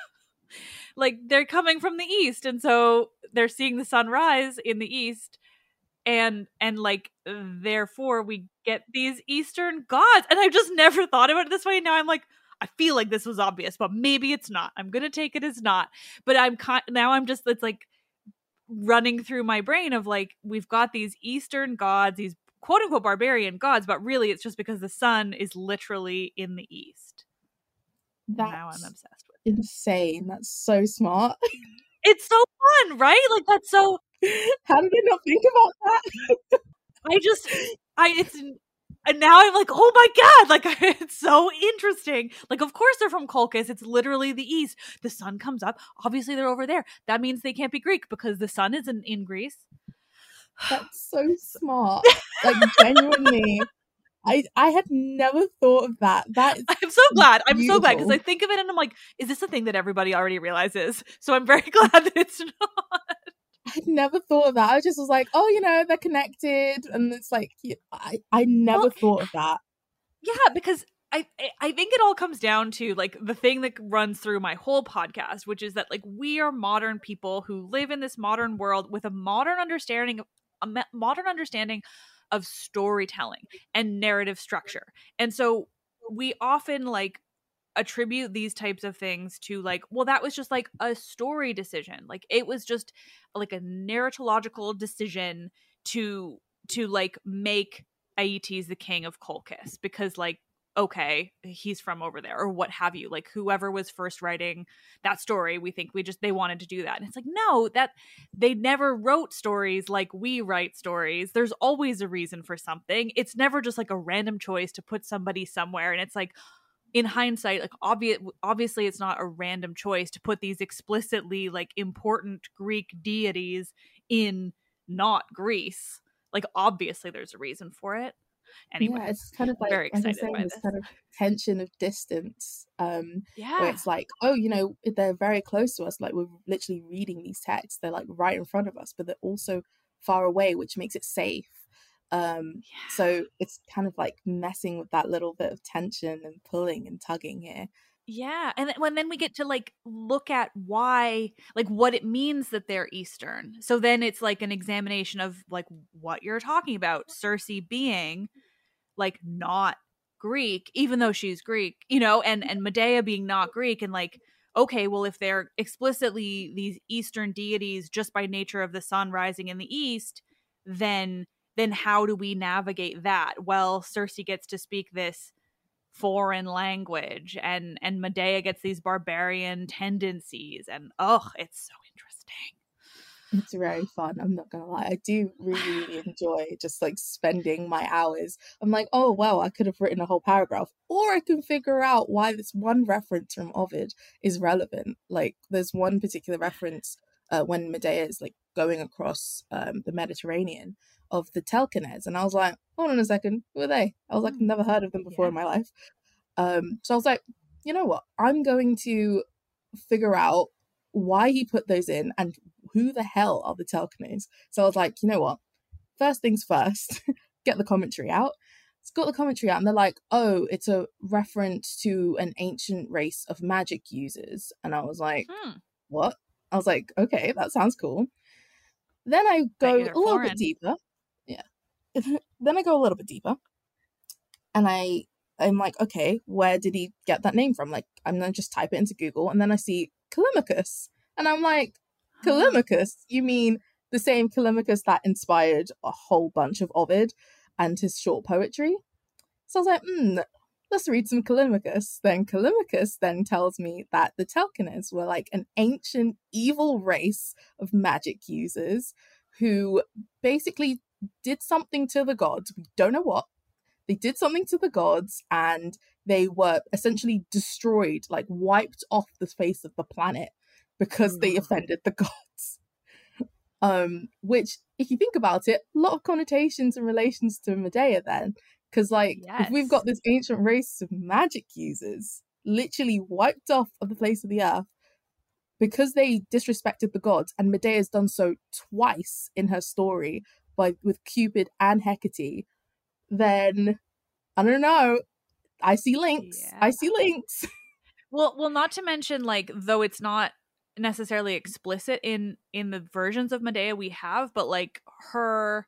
Like they're coming from the east, and so they're seeing the sun rise in the east. And, and like, therefore we get these Eastern gods. And I've just never thought about it this way. Now I'm like, I feel like this was obvious, but maybe it's not. I'm going to take it as not. But I'm kind now I'm just, it's like running through my brain of like, we've got these Eastern gods, these quote unquote barbarian gods, but really it's just because the sun is literally in the East. That's now I'm obsessed with it. Insane. That's so smart. It's so fun, right? Like that's so. How did I not think about that? I just, I, it's, and now I'm like, oh my God, like, it's so interesting. Like, of course they're from Colchis. It's literally the east. The sun comes up. Obviously they're over there. That means they can't be Greek because the sun isn't in Greece. That's so smart. Like, genuinely. I, I had never thought of that. That is I'm so glad. I'm beautiful. so glad because I think of it and I'm like, is this a thing that everybody already realizes? So I'm very glad that it's not. I'd never thought of that. I just was like, oh, you know, they're connected. And it's like, I, I never well, thought of that. Yeah, because I, I think it all comes down to like the thing that runs through my whole podcast, which is that like we are modern people who live in this modern world with a modern understanding of a modern understanding of storytelling and narrative structure. And so we often like attribute these types of things to like, well, that was just like a story decision. Like it was just like a narratological decision to to like make Aeetes the king of Colchis because like, okay, he's from over there or what have you. Like whoever was first writing that story, we think we just they wanted to do that. And it's like, no, that they never wrote stories like we write stories. There's always a reason for something. It's never just like a random choice to put somebody somewhere. And it's like, in hindsight, like obvious, obviously it's not a random choice to put these explicitly like important Greek deities in not Greece. Like obviously there's a reason for it. Anyway, yeah, it's kind of like very excited saying, by this this kind of tension of distance. Um, yeah, where it's like, oh, you know, they're very close to us. Like we're literally reading these texts. They're like right in front of us, but they're also far away, which makes it safe. Um, yeah. So it's kind of like messing with that little bit of tension and pulling and tugging here. Yeah. And then, when then we get to like look at why, like what it means that they're Eastern. So then it's like an examination of like what you're talking about. Circe being like not Greek, even though she's Greek, you know, and, and Medea being not Greek. And like, okay, well, if they're explicitly these Eastern deities just by nature of the sun rising in the East, then then how do we navigate that? Well, Cersei gets to speak this foreign language, and and Medea gets these barbarian tendencies, and oh, it's so interesting. It's very fun, I'm not gonna lie. I do really, really enjoy just like spending my hours. I'm like, oh wow, I could have written a whole paragraph, or I can figure out why this one reference from Ovid is relevant. Like there's one particular reference uh, when Medea is like going across um, the Mediterranean of the Telkenez, and I was like, hold on a second, who are they? I was like, I've never heard of them before Yeah. in my life. Um, so I was like, you know what? I'm going to figure out why he put those in and who the hell are the Telkenez. So I was like, you know what? First things first, get the commentary out. It's got the commentary out, and they're like, oh, it's a reference to an ancient race of magic users. And I was like, Hmm. what? I was like, okay, that sounds cool. Then I go a they're little foreign. bit deeper. Yeah. Then I go a little bit deeper. And I, I'm like, okay, where did he get that name from? Like, I'm going to just type it into Google, and then I see Callimachus. And I'm like, Callimachus? You mean the same Callimachus that inspired a whole bunch of Ovid and his short poetry? So I was like, hmm, let's read some Callimachus. Then Callimachus then tells me that the Telkenez were like an ancient evil race of magic users who basically did something to the gods. We don't know what. They did something to the gods, and they were essentially destroyed, like wiped off the face of the planet because they offended the gods. Um, which, if you think about it, a lot of connotations and relations to Medea then. Because, like, Yes. if we've got this ancient race of magic users literally wiped off of the face of the earth because they disrespected the gods, and Medea's done so twice in her story by with Cupid and Hecate, then I don't know. I see links. Yeah. I see links. Well, well, not to mention, like, though it's not necessarily explicit in in the versions of Medea we have, but like her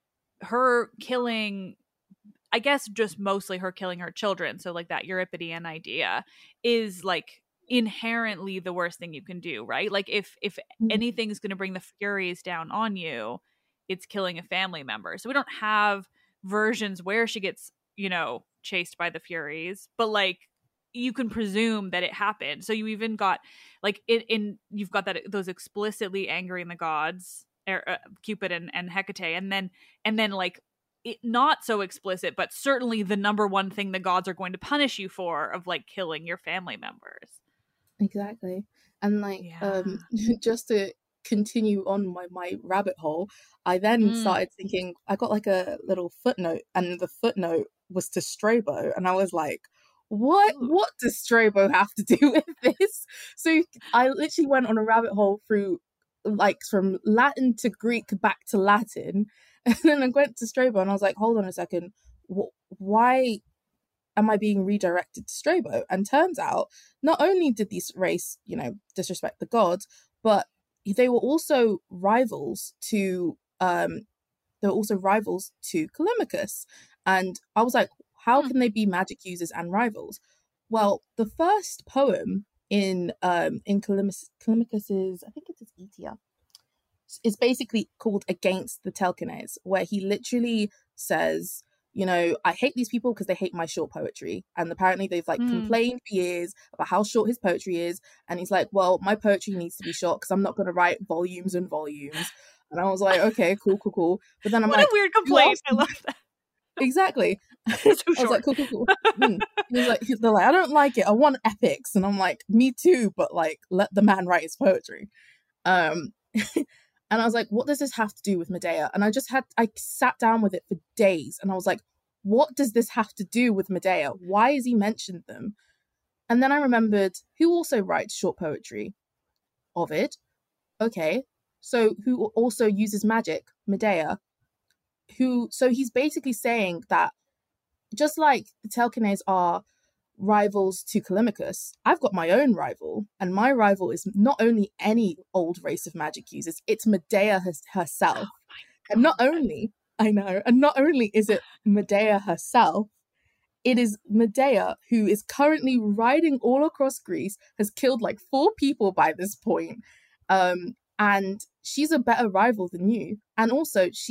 her killing, I guess just mostly her killing her children, so like that Euripidean idea is like inherently the worst thing you can do, right? Like if if Mm. anything's going to bring the Furies down on you, it's killing a family member. So we don't have versions where she gets, you know, chased by the Furies, but like you can presume that it happened. So you even got like in, in you've got that those explicitly angering the gods, er, uh, Cupid and, and Hecate, and then and then like it, not so explicit, but certainly the number one thing the gods are going to punish you for of like killing your family members. Exactly. And like Yeah. um just to continue on my, my rabbit hole, I then Mm. started thinking, I got like a little footnote, and the footnote was to Strabo, and I was like, what Ooh. what does Strabo have to do with this? So I literally went on a rabbit hole through like from Latin to Greek back to Latin, and then I went to Strabo, and I was like, hold on a second, wh- why am I being redirected to Strabo? And turns out, not only did this race, you know, disrespect the gods, but they were also rivals to um they were also rivals to Callimachus. And I was like, how Hmm. can they be magic users and rivals? Well, the first poem in um in Callimachus, Callimachus's, I think it is Aetia, is basically called Against the Telkenez, where he literally says, you know, I hate these people because they hate my short poetry. And apparently they've like Mm. complained for years about how short his poetry is. And he's like, well, my poetry needs to be short because I'm not going to write volumes and volumes. And I was like, okay, cool, cool, cool. But then I'm What like, a weird who complaint. else- I love that. exactly. So I was short. like, cool, cool, cool. Mm. He was like, he's they're like, I don't like it. I want epics. And I'm like, me too, but like, let the man write his poetry. Um, and I was like, what does this have to do with Medea? And I just had, I sat down with it for days, and I was like, what does this have to do with Medea? Why has he mentioned them? And then I remembered, who also writes short poetry? Ovid. Okay. So who also uses magic? Medea. Who, so he's basically saying that just like the Telkenez are rivals to Callimachus, I've got my own rival, and my rival is not only any old race of magic users, it's Medea her- herself. And not only, I know, and not only is it Medea herself, it is Medea who is currently riding all across Greece, has killed like four people by this point, um, and she's a better rival than you. And also, she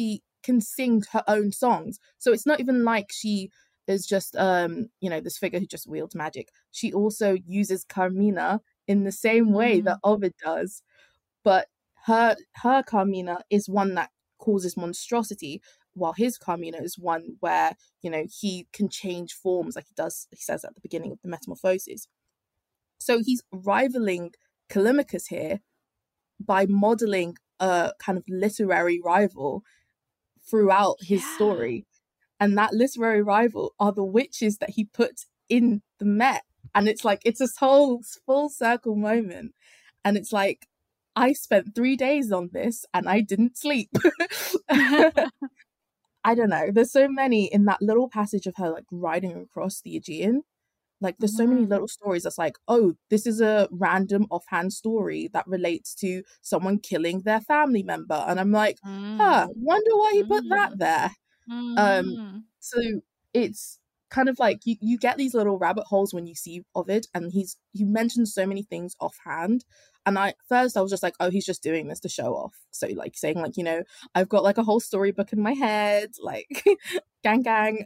can sing her own songs. So it's not even like she is just um you know this figure who just wields magic. She also uses Carmina in the same way Mm. that Ovid does, but her her Carmina is one that causes monstrosity, while his Carmina is one where, you know, he can change forms, like he does, he says at the beginning of the Metamorphoses. So he's rivaling Callimachus here by modeling a kind of literary rival throughout his Yeah. story. And that literary rival are the witches that he puts in the Met. And it's like, it's this whole full circle moment. And it's like, I spent three days on this and I didn't sleep. I don't know. There's so many in that little passage of her like riding across the Aegean. Like there's so many Mhm. little stories that's like, oh, this is a random offhand story that relates to someone killing their family member. And I'm like, huh, Mm. wonder why he put that Mm. there. Um, Mhm. so it's kind of like you, you get these little rabbit holes when you see Ovid, and he's he mentions so many things offhand. And I first I was just like, oh, he's just doing this to show off. So like saying like, you know, I've got like a whole storybook in my head, like gang gang.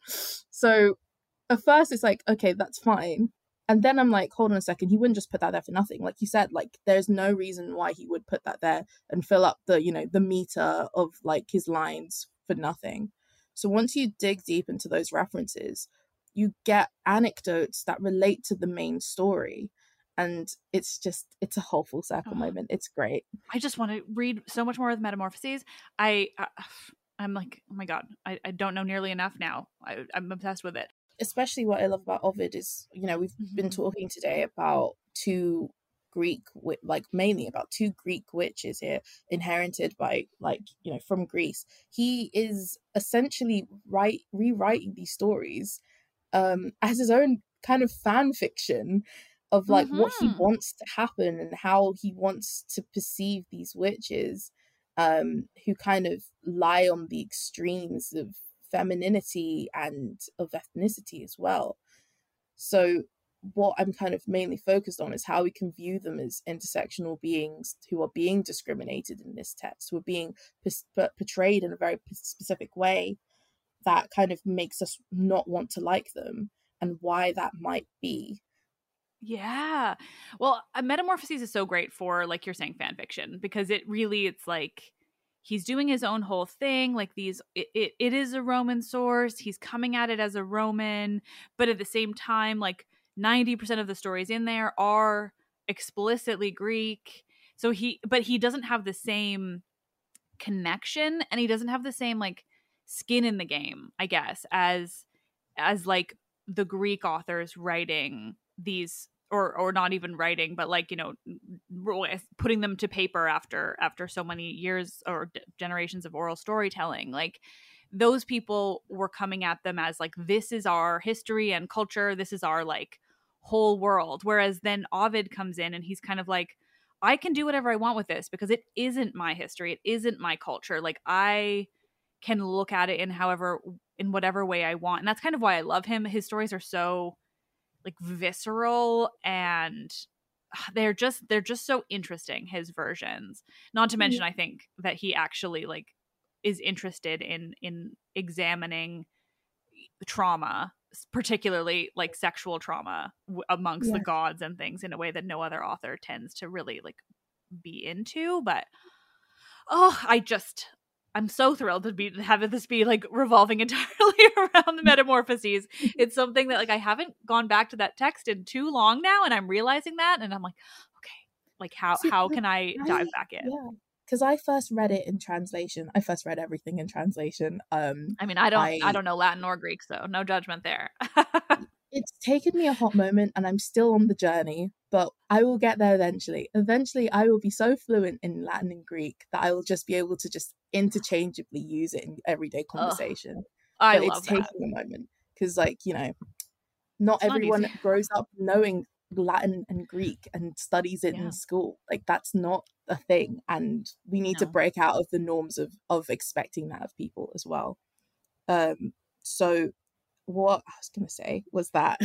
So at first it's like, okay, that's fine. And then I'm like, hold on a second, he wouldn't just put that there for nothing. Like you said, like there's no reason why he would put that there and fill up the, you know, the meter of like his lines for nothing. So once you dig deep into those references, you get anecdotes that relate to the main story. And it's just, it's a whole full circle Oh. moment. It's great. I just want to read so much more of the Metamorphoses. I, I I'm like, oh my god, I, I don't know nearly enough now. I, I'm obsessed with it. Especially what I love about Ovid is, you know, we've Mhm. been talking today about two Greek, wi- like mainly about two Greek witches here, inherited by, like, you know, from Greece. He is essentially write, rewriting these stories um, as his own kind of fan fiction of like what he Mhm. wants to happen and how he wants to perceive these witches um, who kind of lie on the extremes of femininity and of ethnicity as well. So what I'm kind of mainly focused on is how we can view them as intersectional beings who are being discriminated in this text, who are being pers- portrayed in a very specific way that kind of makes us not want to like them, and why that might be. Yeah. Well, uh, Metamorphoses is so great for, like you're saying, fan fiction, because it really, it's like he's doing his own whole thing. Like these, it, it, it is a Roman source. He's coming at it as a Roman, but at the same time, like ninety percent of the stories in there are explicitly Greek. So he, but he doesn't have the same connection, and he doesn't have the same like skin in the game, I guess, as as like the Greek authors writing these, or or not even writing, but like, you know, putting them to paper after after so many years or d- generations of oral storytelling. Like those people were coming at them as like, this is our history and culture, this is our like whole world. Whereas then Ovid comes in and he's kind of like, I can do whatever I want with this because it isn't my history, it isn't my culture. Like I can look at it in however, in whatever way I want. And that's kind of why I love him. His stories are so like visceral, and they're just they're just so interesting, his versions. Not to mention, I think that he actually like is interested in in examining trauma, particularly like sexual trauma w- amongst Yeah. the gods and things, in a way that no other author tends to really like be into. But oh, I just I'm so thrilled to be to have this be like revolving entirely around the Metamorphoses. It's something that like I haven't gone back to that text in too long now, and I'm realizing that, and I'm like, okay, like how See, how I- can I I- dive back in? Yeah, because I first read it in translation. I first read everything in translation. Um, I mean, I don't I- I don't know Latin or Greek, so no judgment there. it's taken me a hot moment, and I'm still on the journey, but I will get there eventually. Eventually, I will be so fluent in Latin and Greek that I will just be able to just interchangeably use it in everyday conversation. I but love it's that. taking a moment because, like, you know, not It's not everyone easy. grows up knowing Latin and Greek and studies it Yeah. in school. Like, that's not a thing, and we need to No. break out of the norms of of expecting that of people as well. Um, so what I was gonna say was that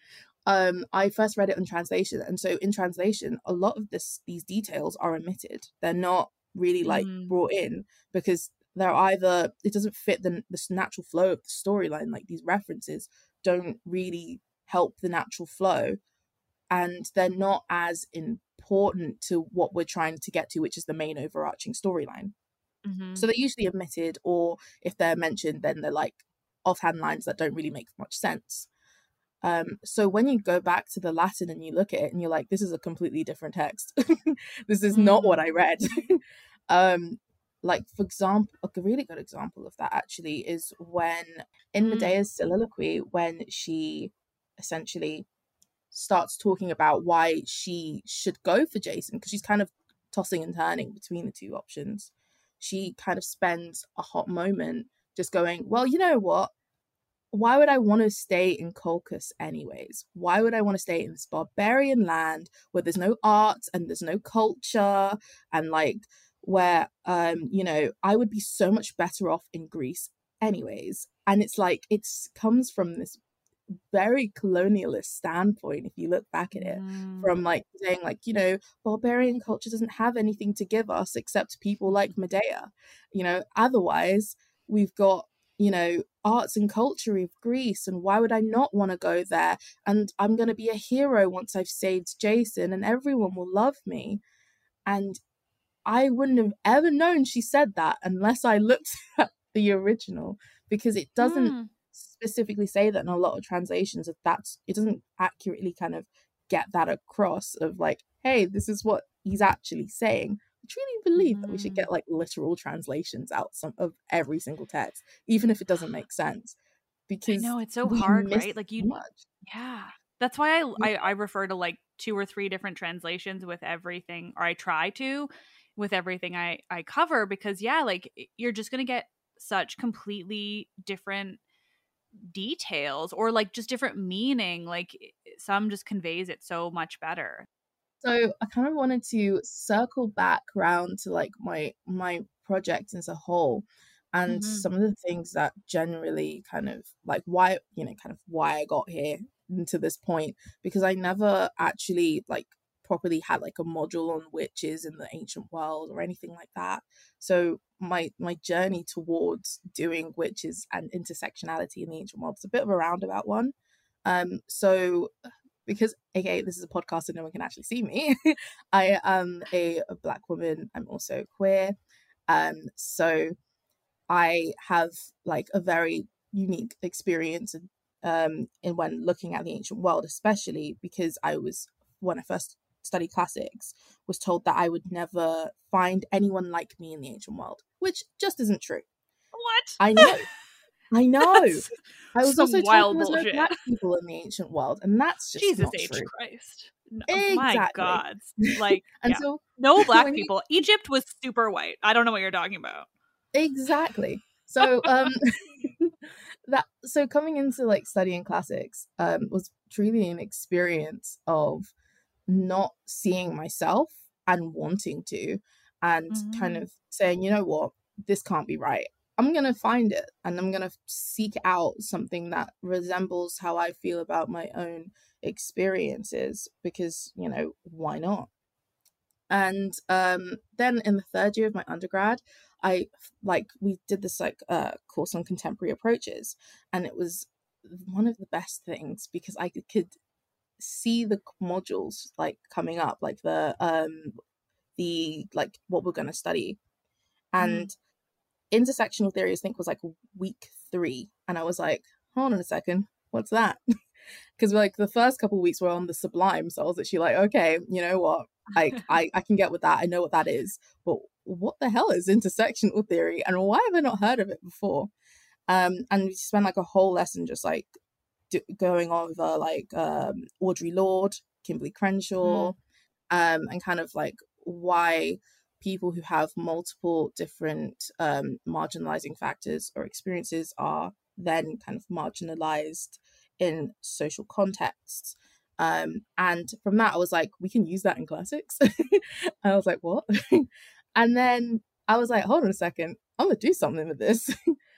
um I first read it in translation, and so in translation, a lot of this these details are omitted. They're not really like Mm. brought in because they're either, it doesn't fit the, the natural flow of the storyline. Like these references don't really help the natural flow, and they're not as important to what we're trying to get to, which is the main overarching storyline. Mm-hmm. So they're usually omitted, or if they're mentioned, then they're like offhand lines that don't really make much sense. Um, so when you go back to the Latin and you look at it and you're like, this is a completely different text. This is mm-hmm. not what I read. um, like, for example, a really good example of that actually is when in Medea's soliloquy, when she essentially starts talking about why she should go for Jason, because she's kind of tossing and turning between the two options. She kind of spends a hot moment just going, well, you know what? Why would I want to stay in Colchis anyways? Why would I want to stay in this barbarian land where there's no art and there's no culture, and like where, um, you know, I would be so much better off in Greece anyways. And it's like, it comes from this very colonialist standpoint, if you look back at it, mm. from like saying like, you know, barbarian culture doesn't have anything to give us except people like Medea. You know, otherwise we've got, you know, arts and culture of Greece, and why would I not want to go there? And I'm going to be a hero once I've saved Jason, and everyone will love me. And I wouldn't have ever known she said that unless I looked at the original, because it doesn't mm. specifically say that in a lot of translations. If that's, it doesn't accurately kind of get that across of like, hey, this is what he's actually saying. I truly believe mm. that we should get like literal translations out some of every single text, even if it doesn't make sense. Because I know it's so hard, right? Like you, much. yeah. That's why I, I I refer to like two or three different translations with everything, or I try to, with everything I I cover, because yeah, like you're just gonna get such completely different details, or like just different meaning. Like some just conveys it so much better. So I kind of wanted to circle back around to like my my project as a whole, and mm-hmm. some of the things that generally kind of like why, you know, kind of why I got here to this point, because I never actually like properly had like a module on witches in the ancient world or anything like that. So my my journey towards doing witches and intersectionality in the ancient world is a bit of a roundabout one. Um, so because, okay, this is a podcast so no one can actually see me, I am a, a Black woman. I'm also queer. Um, so I have like a very unique experience um, in when looking at the ancient world, especially because I was, when I first studied classics, was told that I would never find anyone like me in the ancient world, which just isn't true. What? I know. I know. I was also told there was bullshit. no Black people in the ancient world, and that's just Jesus not H true. Christ. No, exactly. My God. Like, and yeah. so no Black people. You... Egypt was super white. I don't know what you're talking about. Exactly. So, um, that so coming into like studying classics, um, was truly an experience of not seeing myself and wanting to, and mm-hmm. kind of saying, you know what, this can't be right. I'm going to find it, and I'm going to seek out something that resembles how I feel about my own experiences, because, you know, why not? And um, then in the third year of my undergrad, I like we did this like uh, course on contemporary approaches, and it was one of the best things because I could, could see the modules like coming up, like the um the like what we're going to study, and mm. intersectional theory I think was like week three, and I was like, hold on a second, what's that? Because like the first couple of weeks were on the sublime, so I was actually like, okay, you know what, like I, I can get with that, I know what that is, but what the hell is intersectional theory and why have I not heard of it before? Um and we spent like a whole lesson just like do, going over like um Audre Lorde, Kimberly Crenshaw, mm. um and kind of like why people who have multiple different um, marginalizing factors or experiences are then kind of marginalized in social contexts. Um, and from that, I was like, we can use that in classics. I was like, what? And then I was like, hold on a second, I'm going to do something with this.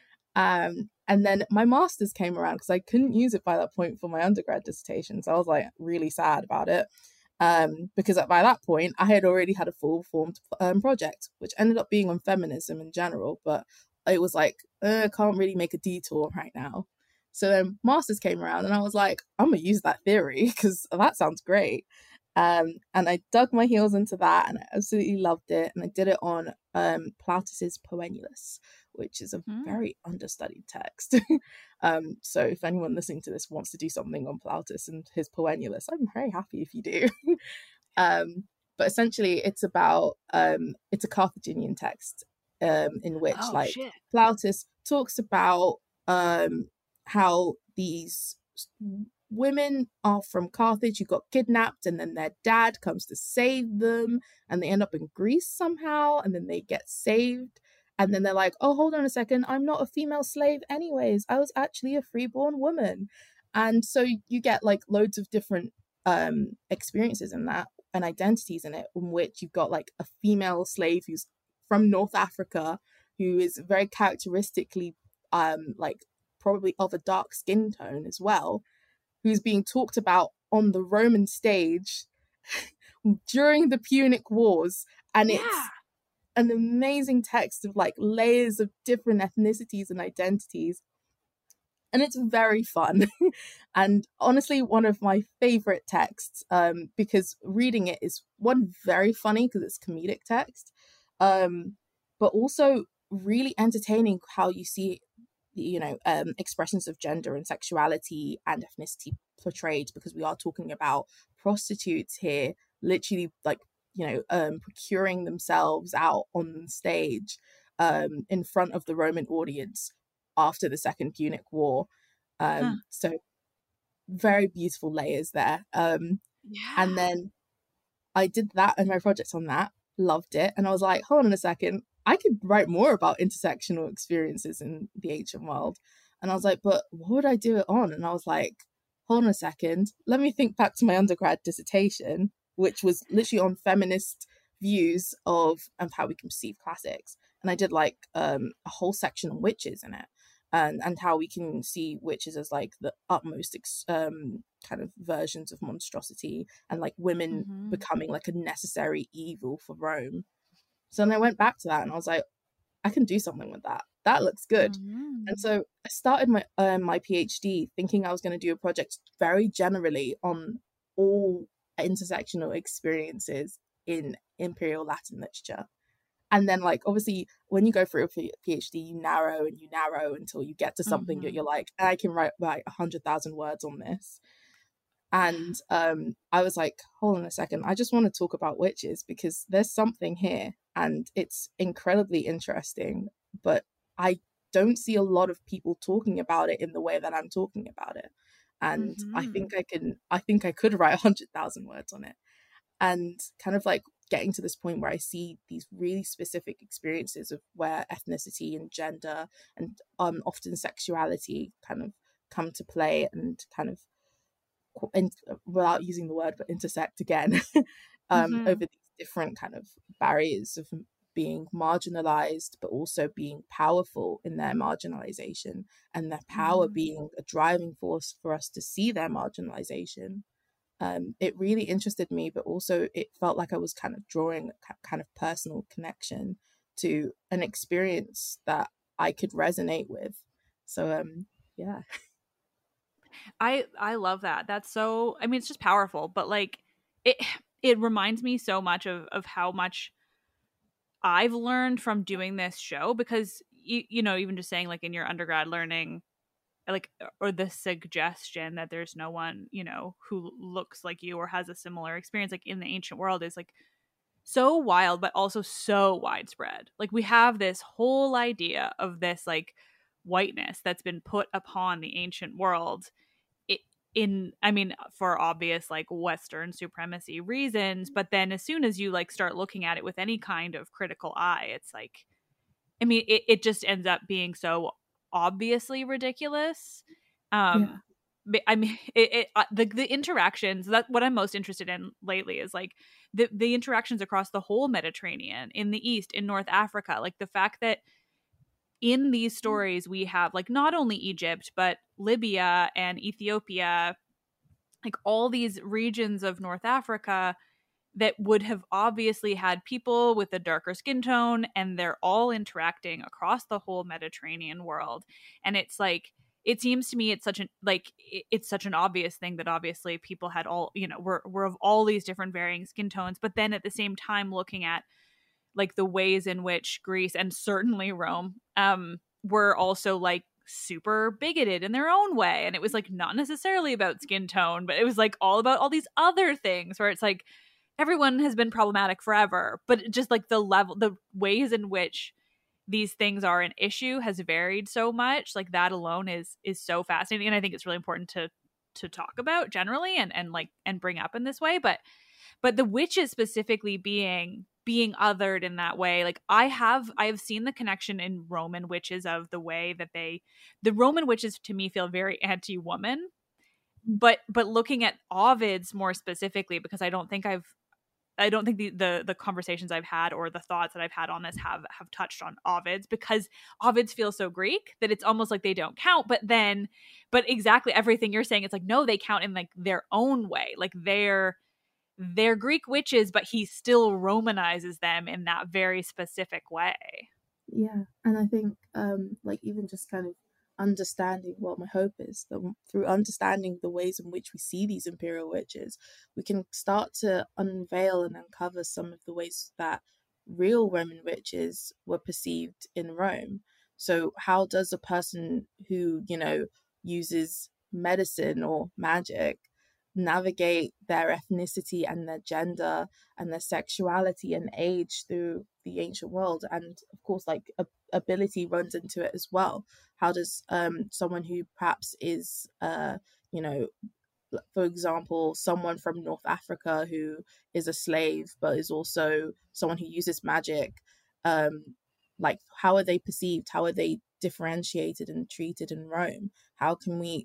um, and then my master's came around because I couldn't use it by that point for my undergrad dissertation. So I was like really sad about it. Um, because by that point, I had already had a full formed um, project, which ended up being on feminism in general, but it was like, uh, can't really make a detour right now. So then Masters came around and I was like, I'm going to use that theory because that sounds great. Um, and I dug my heels into that and I absolutely loved it. And I did it on um, Plautus's Poenulus, which is a mm. very understudied text. um, so if anyone listening to this wants to do something on Plautus and his Poenulus, I'm very happy if you do. um, but essentially it's about, um, it's a Carthaginian text um, in which oh, like shit. Plautus talks about um, how these women are from Carthage who got kidnapped and then their dad comes to save them and they end up in Greece somehow and then they get saved and then they're like, oh, hold on a second, I'm not a female slave anyways, I was actually a freeborn woman. And so you get like loads of different um experiences in that and identities in it, in which you've got like a female slave who's from North Africa who is very characteristically um like probably of a dark skin tone as well, who's being talked about on the Roman stage during the Punic Wars. And yeah. it's an amazing text of like layers of different ethnicities and identities. And it's very fun. And honestly, one of my favorite texts, um, because reading it is one, very funny because it's comedic text, um, but also really entertaining how you see you know, um, expressions of gender and sexuality and ethnicity portrayed, because we are talking about prostitutes here, literally like, you know, um, procuring themselves out on stage um, in front of the Roman audience after the Second Punic War. Um, huh. So very beautiful layers there. Um, yeah. And then I did that and my project on that, loved it. And I was like, hold on a second, I could write more about intersectional experiences in the ancient world. And I was like, but what would I do it on? And I was like, hold on a second, let me think back to my undergrad dissertation, which was literally on feminist views of, of how we conceive classics. And I did like um, a whole section on witches in it, and, and how we can see witches as like the utmost ex- um, kind of versions of monstrosity, and like women mm-hmm. becoming like a necessary evil for Rome. So then I went back to that and I was like, I can do something with that. That looks good. Mm-hmm. And so I started my um, my PhD thinking I was going to do a project very generally on all intersectional experiences in Imperial Latin literature. And then like, obviously, when you go through a PhD, you narrow and you narrow until you get to something mm-hmm. that you're like, I can write like one hundred thousand words on this. And um, I was like, hold on a second, I just want to talk about witches because there's something here and it's incredibly interesting, but I don't see a lot of people talking about it in the way that I'm talking about it. And mm-hmm. I think I can, I think I could write one hundred thousand words on it. And kind of like getting to this point where I see these really specific experiences of where ethnicity and gender and um, often sexuality kind of come to play and kind of, in, without using the word, but intersect again um, mm-hmm. over these different kind of barriers of being marginalized, but also being powerful in their marginalization, and their power mm-hmm. being a driving force for us to see their marginalization. Um, it really interested me, but also it felt like I was kind of drawing a kind of personal connection to an experience that I could resonate with. So, um, yeah. I I love that. That's so, I mean, it's just powerful, but like it it reminds me so much of of how much I've learned from doing this show, because you, you know, even just saying like in your undergrad learning, like, or the suggestion that there's no one, you know, who looks like you or has a similar experience like in the ancient world is like so wild, but also so widespread. Like we have this whole idea of this like whiteness that's been put upon the ancient world it, in, I mean, for obvious like Western supremacy reasons. But then as soon as you like start looking at it with any kind of critical eye, it's like, I mean, it, it just ends up being so obviously ridiculous. Um, yeah. I mean, it, it uh, the the interactions, that what I'm most interested in lately is like the the interactions across the whole Mediterranean, in the East, in North Africa, like the fact that in these stories we have like not only Egypt but Libya and Ethiopia, like all these regions of North Africa that would have obviously had people with a darker skin tone, and they're all interacting across the whole Mediterranean world. And it's like, it seems to me it's such an like it's such an obvious thing that obviously people had all, you know, were were of all these different varying skin tones, but then at the same time looking at like the ways in which Greece and certainly Rome um were also like super bigoted in their own way. And it was like not necessarily about skin tone, but it was like all about all these other things where it's like everyone has been problematic forever, but just like the level, the ways in which these things are an issue has varied so much. Like that alone is is so fascinating, and I think it's really important to to talk about generally and and like and bring up in this way. But but the witches specifically being being othered in that way, like I have I have seen the connection in Roman witches of the way that they the Roman witches to me feel very anti-woman, but but looking at Ovid's more specifically, because I don't think I've I don't think the, the the conversations I've had or the thoughts that I've had on this have have touched on Ovid's, because Ovid's feel so Greek that it's almost like they don't count. But then, but exactly everything you're saying, it's like, no, they count in like their own way. Like they're, they're Greek witches, but he still Romanizes them in that very specific way. Yeah. And I think um, like even just kind of understanding what my hope is that through understanding the ways in which we see these imperial witches, we can start to unveil and uncover some of the ways that real Roman witches were perceived in Rome. So how does a person who, you know, uses medicine or magic navigate their ethnicity and their gender and their sexuality and age through the ancient world? And of course, like a, ability runs into it as well. How does um someone who perhaps is uh you know, for example, someone from North Africa who is a slave but is also someone who uses magic, um like how are they perceived? How are they differentiated and treated in Rome? How can we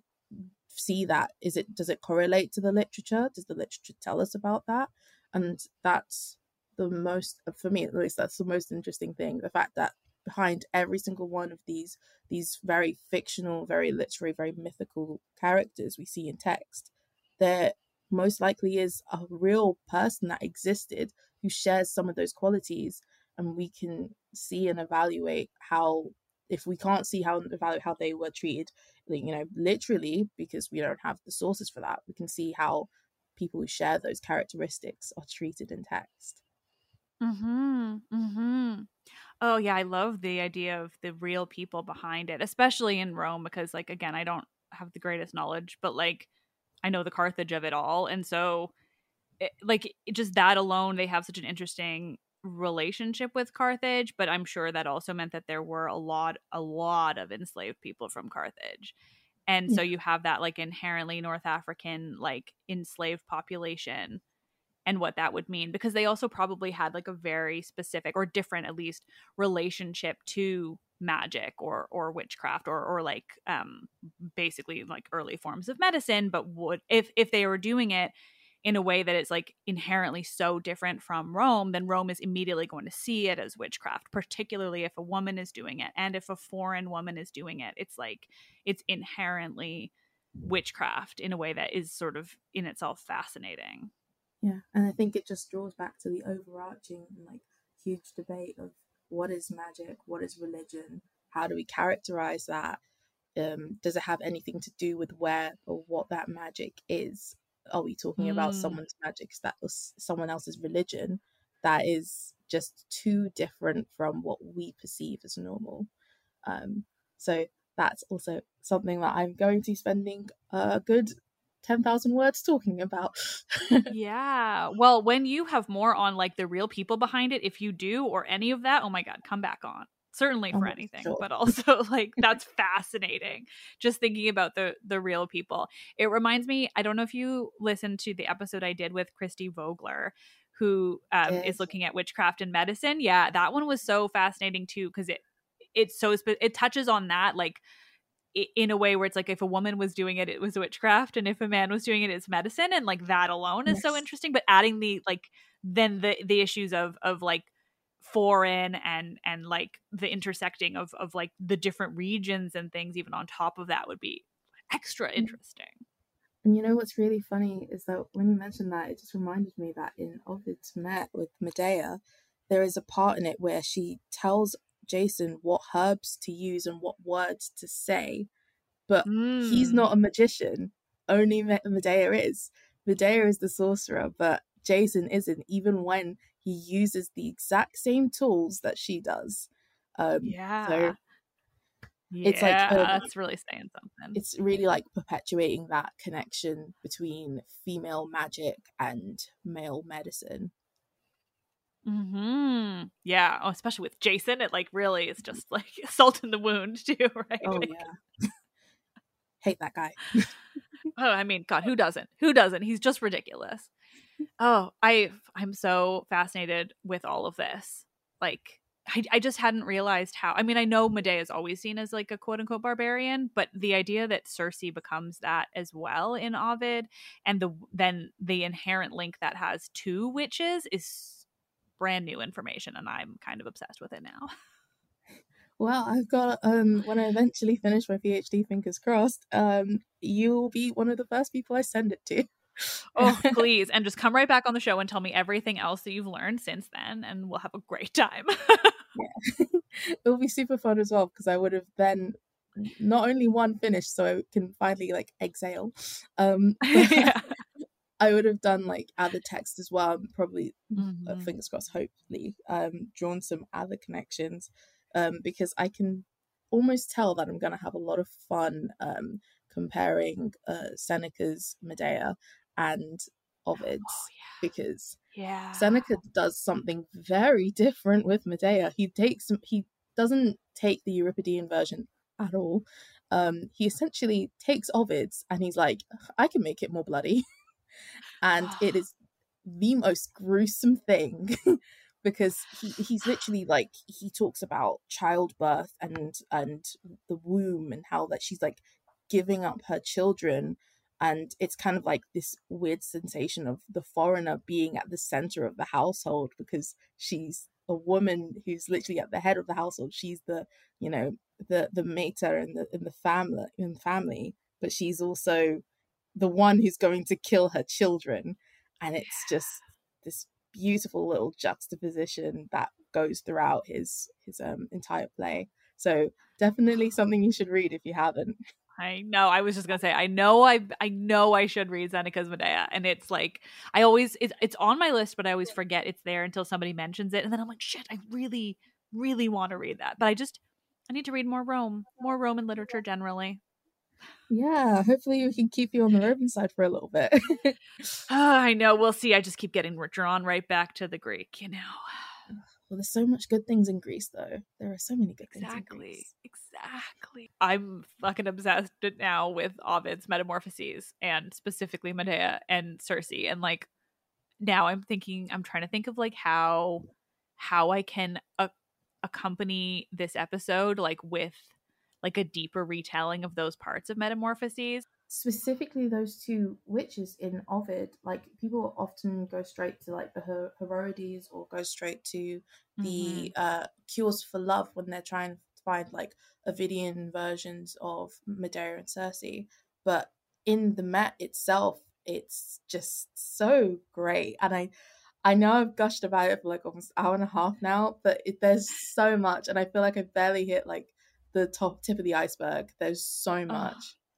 see that? Is it, does it correlate to the literature? Does the literature tell us about that? And that's the most, for me at least, that's the most interesting thing, the fact that behind every single one of these these very fictional, very literary, very mythical characters we see in text, there most likely is a real person that existed who shares some of those qualities, and we can see and evaluate how, if we can't see how evaluate how they were treated, you know, literally, because we don't have the sources for that, we can see how people who share those characteristics are treated in text. Mm-hmm. Mm-hmm. Oh yeah, I love the idea of the real people behind it, especially in Rome, because like again, I don't have the greatest knowledge, but like I know the Carthage of it all, and so it, like it, just that alone, they have such an interesting relationship with Carthage. But I'm sure that also meant that there were a lot, a lot of enslaved people from Carthage, and yeah. So you have that like inherently North African like enslaved population. And what that would mean, because they also probably had like a very specific or different, at least, relationship to magic or or witchcraft or or like um basically like early forms of medicine. But would if if they were doing it in a way that is like inherently so different from Rome, then Rome is immediately going to see it as witchcraft, particularly if a woman is doing it, and if a foreign woman is doing it, it's like it's inherently witchcraft in a way that is sort of in itself fascinating. Yeah, and I think it just draws back to the overarching like huge debate of what is magic, what is religion, how do we characterize that? Um, does it have anything to do with where or what that magic is? Are we talking mm. about someone's magic that was someone else's religion? That is just too different from what we perceive as normal. Um, so that's also something that I'm going to be spending a good ten thousand words talking about. Yeah. Well, when you have more on like the real people behind it, if you do, or any of that, oh my God, come back on. Certainly for oh, anything, sure. But also like that's fascinating. Just thinking about the the real people. It reminds me, I don't know if you listened to the episode I did with Christy Vogler, who um, yes. is looking at witchcraft and medicine. Yeah, that one was so fascinating too, because it it's so it touches on that like in a way where it's like if a woman was doing it, it was witchcraft, and if a man was doing it, it's medicine, and like that alone is yes. so interesting. But adding the like then the the issues of of like foreign and and like the intersecting of of like the different regions and things even on top of that would be extra interesting. And you know what's really funny is that when you mentioned that, it just reminded me that in Ovid's Met with Medea, there is a part in it where she tells Jason what herbs to use and what words to say, but Mm. he's not a magician. Only Medea is. Medea is the sorcerer, but Jason isn't, even when he uses the exact same tools that she does. Um, Yeah. So yeah, it's like a, that's really saying something. it's really like perpetuating that connection between female magic and male medicine. Mm-hmm. Yeah. Oh, especially with Jason, it like really is just like salt in the wound too, right? Oh Like, yeah. Hate that guy. oh, I mean, God, who doesn't? Who doesn't? He's just ridiculous. Oh, I I'm so fascinated with all of this. Like, I, I just hadn't realized how. I mean, I know Medea is always seen as like a quote unquote barbarian, but the idea that Circe becomes that as well in Ovid, and the then the inherent link that has to witches is brand new information, and I'm kind of obsessed with it now. Well, I've got um when I eventually finish my PhD, fingers crossed, um you'll be one of the first people I send it to. Oh, please. And just come right back on the show and tell me everything else that you've learned since then, and we'll have a great time. Yeah. It'll be super fun as well, because I would have then not only one finished so I can finally like exhale, um Yeah. I would have done like other text as well, and probably Mhm. uh, fingers crossed, hopefully um drawn some other connections, um because I can almost tell that I'm going to have a lot of fun um comparing uh Seneca's Medea and Ovid's, Oh, yeah. because Yeah. Seneca does something very different with Medea. He takes he doesn't take the Euripidean version at all. Um, he essentially takes Ovid's and he's like, I can make it more bloody. And it is the most gruesome thing because he, he's literally like, he talks about childbirth and and the womb and how that she's like giving up her children. And it's kind of like this weird sensation of the foreigner being at the center of the household, because she's a woman who's literally at the head of the household. She's the, you know, the the mater in the in the family in family, but she's also the one who's going to kill her children. And it's just this beautiful little juxtaposition that goes throughout his his um entire play. So definitely something you should read if you haven't. I know. I was just gonna say. I know. I I know. I should read Seneca's Medea, and it's like I always it's it's on my list, but I always forget it's there until somebody mentions it, and then I'm like, shit, I really, really want to read that, but I just I need to read more Rome, more Roman literature generally. Yeah, hopefully we can keep you on the Roman side for a little bit. Oh, I know. We'll see. I just keep getting drawn right back to the Greek, you know. Well, there's so much good things in Greece, though. There are so many good things in Exactly. Greece. Exactly. I'm fucking obsessed now with Ovid's Metamorphoses, and specifically Medea and Circe. And like now I'm thinking, I'm trying to think of like how how I can uh, accompany this episode like with like a deeper retelling of those parts of Metamorphoses. Specifically those two witches in Ovid, like people often go straight to like the Her- Herodias, or go straight to the Mhm. uh cures for love when they're trying to find like Ovidian versions of Medea and Circe. But in the Met itself, it's just so great. And I I know I've gushed about it for like almost an hour and a half now, but it, there's so much, and I feel like I've barely hit like the top tip of the iceberg. There's so much. Ugh.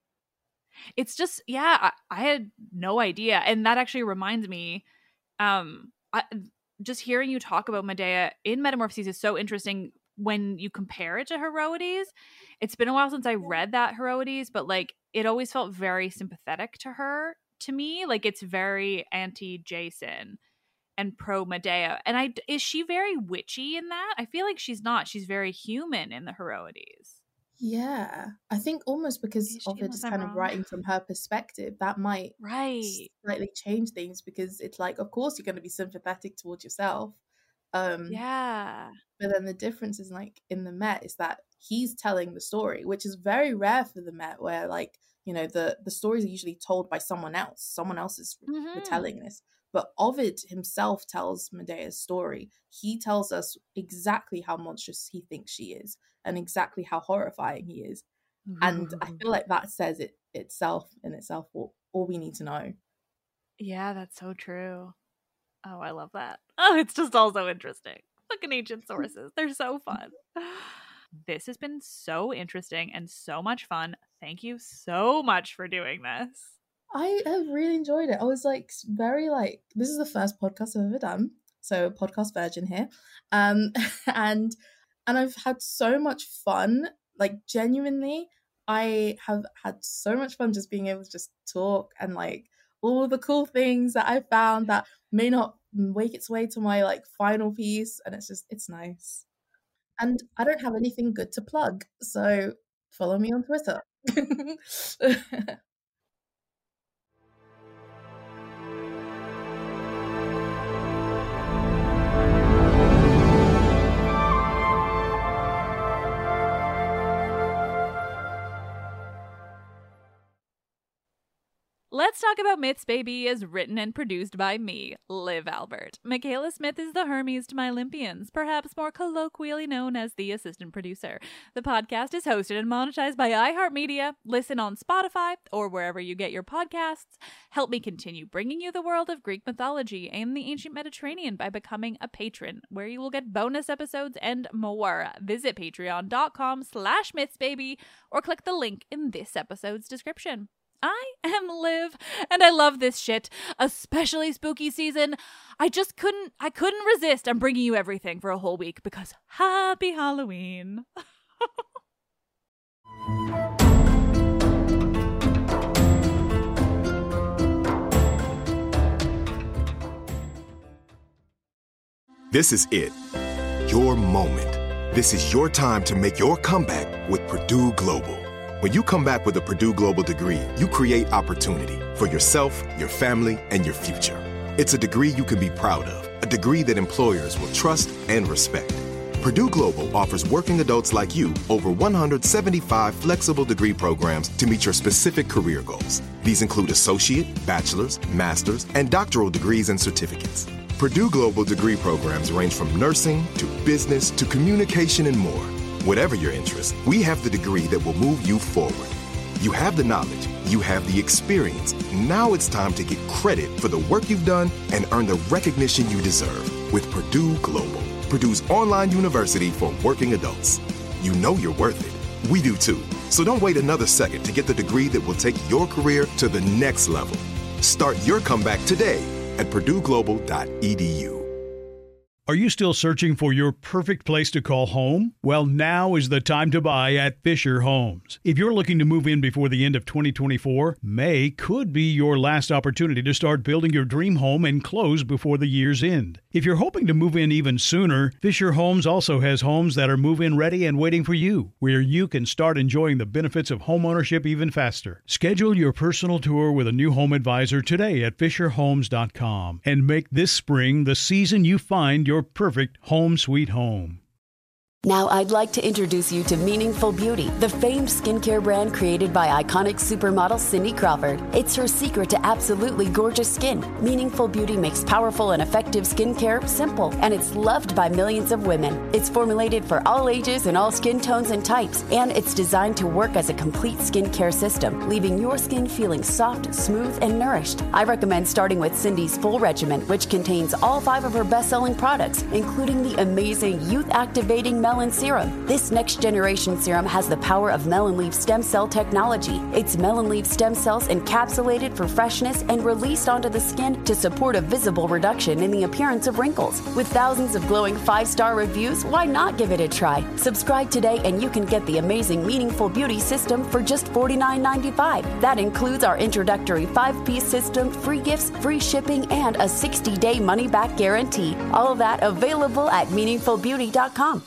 It's just, yeah, I, I had no idea. And that actually reminds me, um, I, just hearing you talk about Medea in Metamorphoses is so interesting when you compare it to Heroides. It's been a while since I read that Heroides, but like it always felt very sympathetic to her, to me. Like it's very anti-Jason and pro-Medea. And I is she very witchy in that? I feel like she's not. She's very human in the Heroides. Yeah, I think almost because Is she- Ovid unless is I'm kind of wrong. writing from her perspective, that might Right. slightly change things, because it's like, of course, you're going to be sympathetic towards yourself. Um, Yeah. But then the difference is like in the Met is that he's telling the story, which is very rare for the Met, where like, you know, the, the stories are usually told by someone else. Someone else is Mhm. retelling this. But Ovid himself tells Medea's story. He tells us exactly how monstrous he thinks she is, and exactly how horrifying he is. And I feel like that says it itself in itself all we need to know. Yeah, that's so true. Oh, I love that. Oh, it's just all so interesting. Fucking ancient sources. They're so fun. This has been so interesting and so much fun. Thank you so much for doing this. I have really enjoyed it. I was like very like, this is the first podcast I've ever done. So podcast virgin here. Um, and and I've had so much fun. Like genuinely, I have had so much fun just being able to just talk and like all the cool things that I found that may not make its way to my like final piece. And it's just, it's nice. And I don't have anything good to plug. So follow me on Twitter. Let's Talk About Myths, Baby is written and produced by me, Liv Albert. Michaela Smith is the Hermes to my Olympians, perhaps more colloquially known as the assistant producer. The podcast is hosted and monetized by iHeartMedia. Listen on Spotify or wherever you get your podcasts. Help me continue bringing you the world of Greek mythology and the ancient Mediterranean by becoming a patron, where you will get bonus episodes and more. Visit patreon.com slash mythsbaby or click the link in this episode's description. I am Liv, and I love this shit, especially spooky season. I just couldn't, I couldn't resist. I'm bringing you everything for a whole week because happy Halloween. This is it. Your moment. This is your time to make your comeback with Purdue Global. When you come back with a Purdue Global degree, you create opportunity for yourself, your family, and your future. It's a degree you can be proud of, a degree that employers will trust and respect. Purdue Global offers working adults like you over one hundred seventy-five flexible degree programs to meet your specific career goals. These include associate, bachelor's, master's, and doctoral degrees and certificates. Purdue Global degree programs range from nursing to business to communication and more. Whatever your interest, we have the degree that will move you forward. You have the knowledge, you have the experience. Now it's time to get credit for the work you've done and earn the recognition you deserve with Purdue Global, Purdue's online university for working adults. You know you're worth it. We do too. So don't wait another second to get the degree that will take your career to the next level. Start your comeback today at purdue global dot e d u. Are you still searching for your perfect place to call home? Well, now is the time to buy at Fisher Homes. If you're looking to move in before the end of twenty twenty-four, May could be your last opportunity to start building your dream home and close before the year's end. If you're hoping to move in even sooner, Fisher Homes also has homes that are move-in ready and waiting for you, where you can start enjoying the benefits of homeownership even faster. Schedule your personal tour with a new home advisor today at fisher homes dot com and make this spring the season you find your Your perfect home sweet home. Now I'd like to introduce you to Meaningful Beauty, the famed skincare brand created by iconic supermodel Cindy Crawford. It's her secret to absolutely gorgeous skin. Meaningful Beauty makes powerful and effective skincare simple, and it's loved by millions of women. It's formulated for all ages and all skin tones and types, and it's designed to work as a complete skincare system, leaving your skin feeling soft, smooth, and nourished. I recommend starting with Cindy's full regimen, which contains all five of her best-selling products, including the amazing youth-activating Melon Serum. This next generation serum has the power of melon leaf stem cell technology. It's melon leaf stem cells encapsulated for freshness and released onto the skin to support a visible reduction in the appearance of wrinkles. With thousands of glowing five-star reviews, why not give it a try? Subscribe today and you can get the amazing Meaningful Beauty system for just forty-nine ninety-five. That includes our introductory five-piece system, free gifts, free shipping, and a sixty-day money-back guarantee. All of that available at meaningful beauty dot com.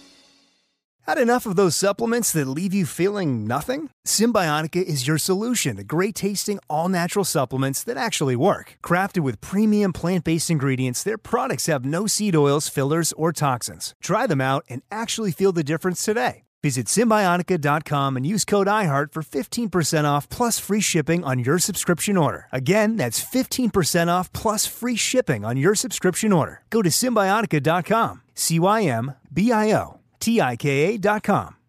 Had enough of those supplements that leave you feeling nothing? Symbiotica is your solution to great-tasting, all-natural supplements that actually work. Crafted with premium plant-based ingredients, their products have no seed oils, fillers, or toxins. Try them out and actually feel the difference today. Visit Symbiotica dot com and use code iHeart for fifteen percent off plus free shipping on your subscription order. Again, that's fifteen percent off plus free shipping on your subscription order. Go to Symbiotica dot com, C Y M B I O T I K A dot com.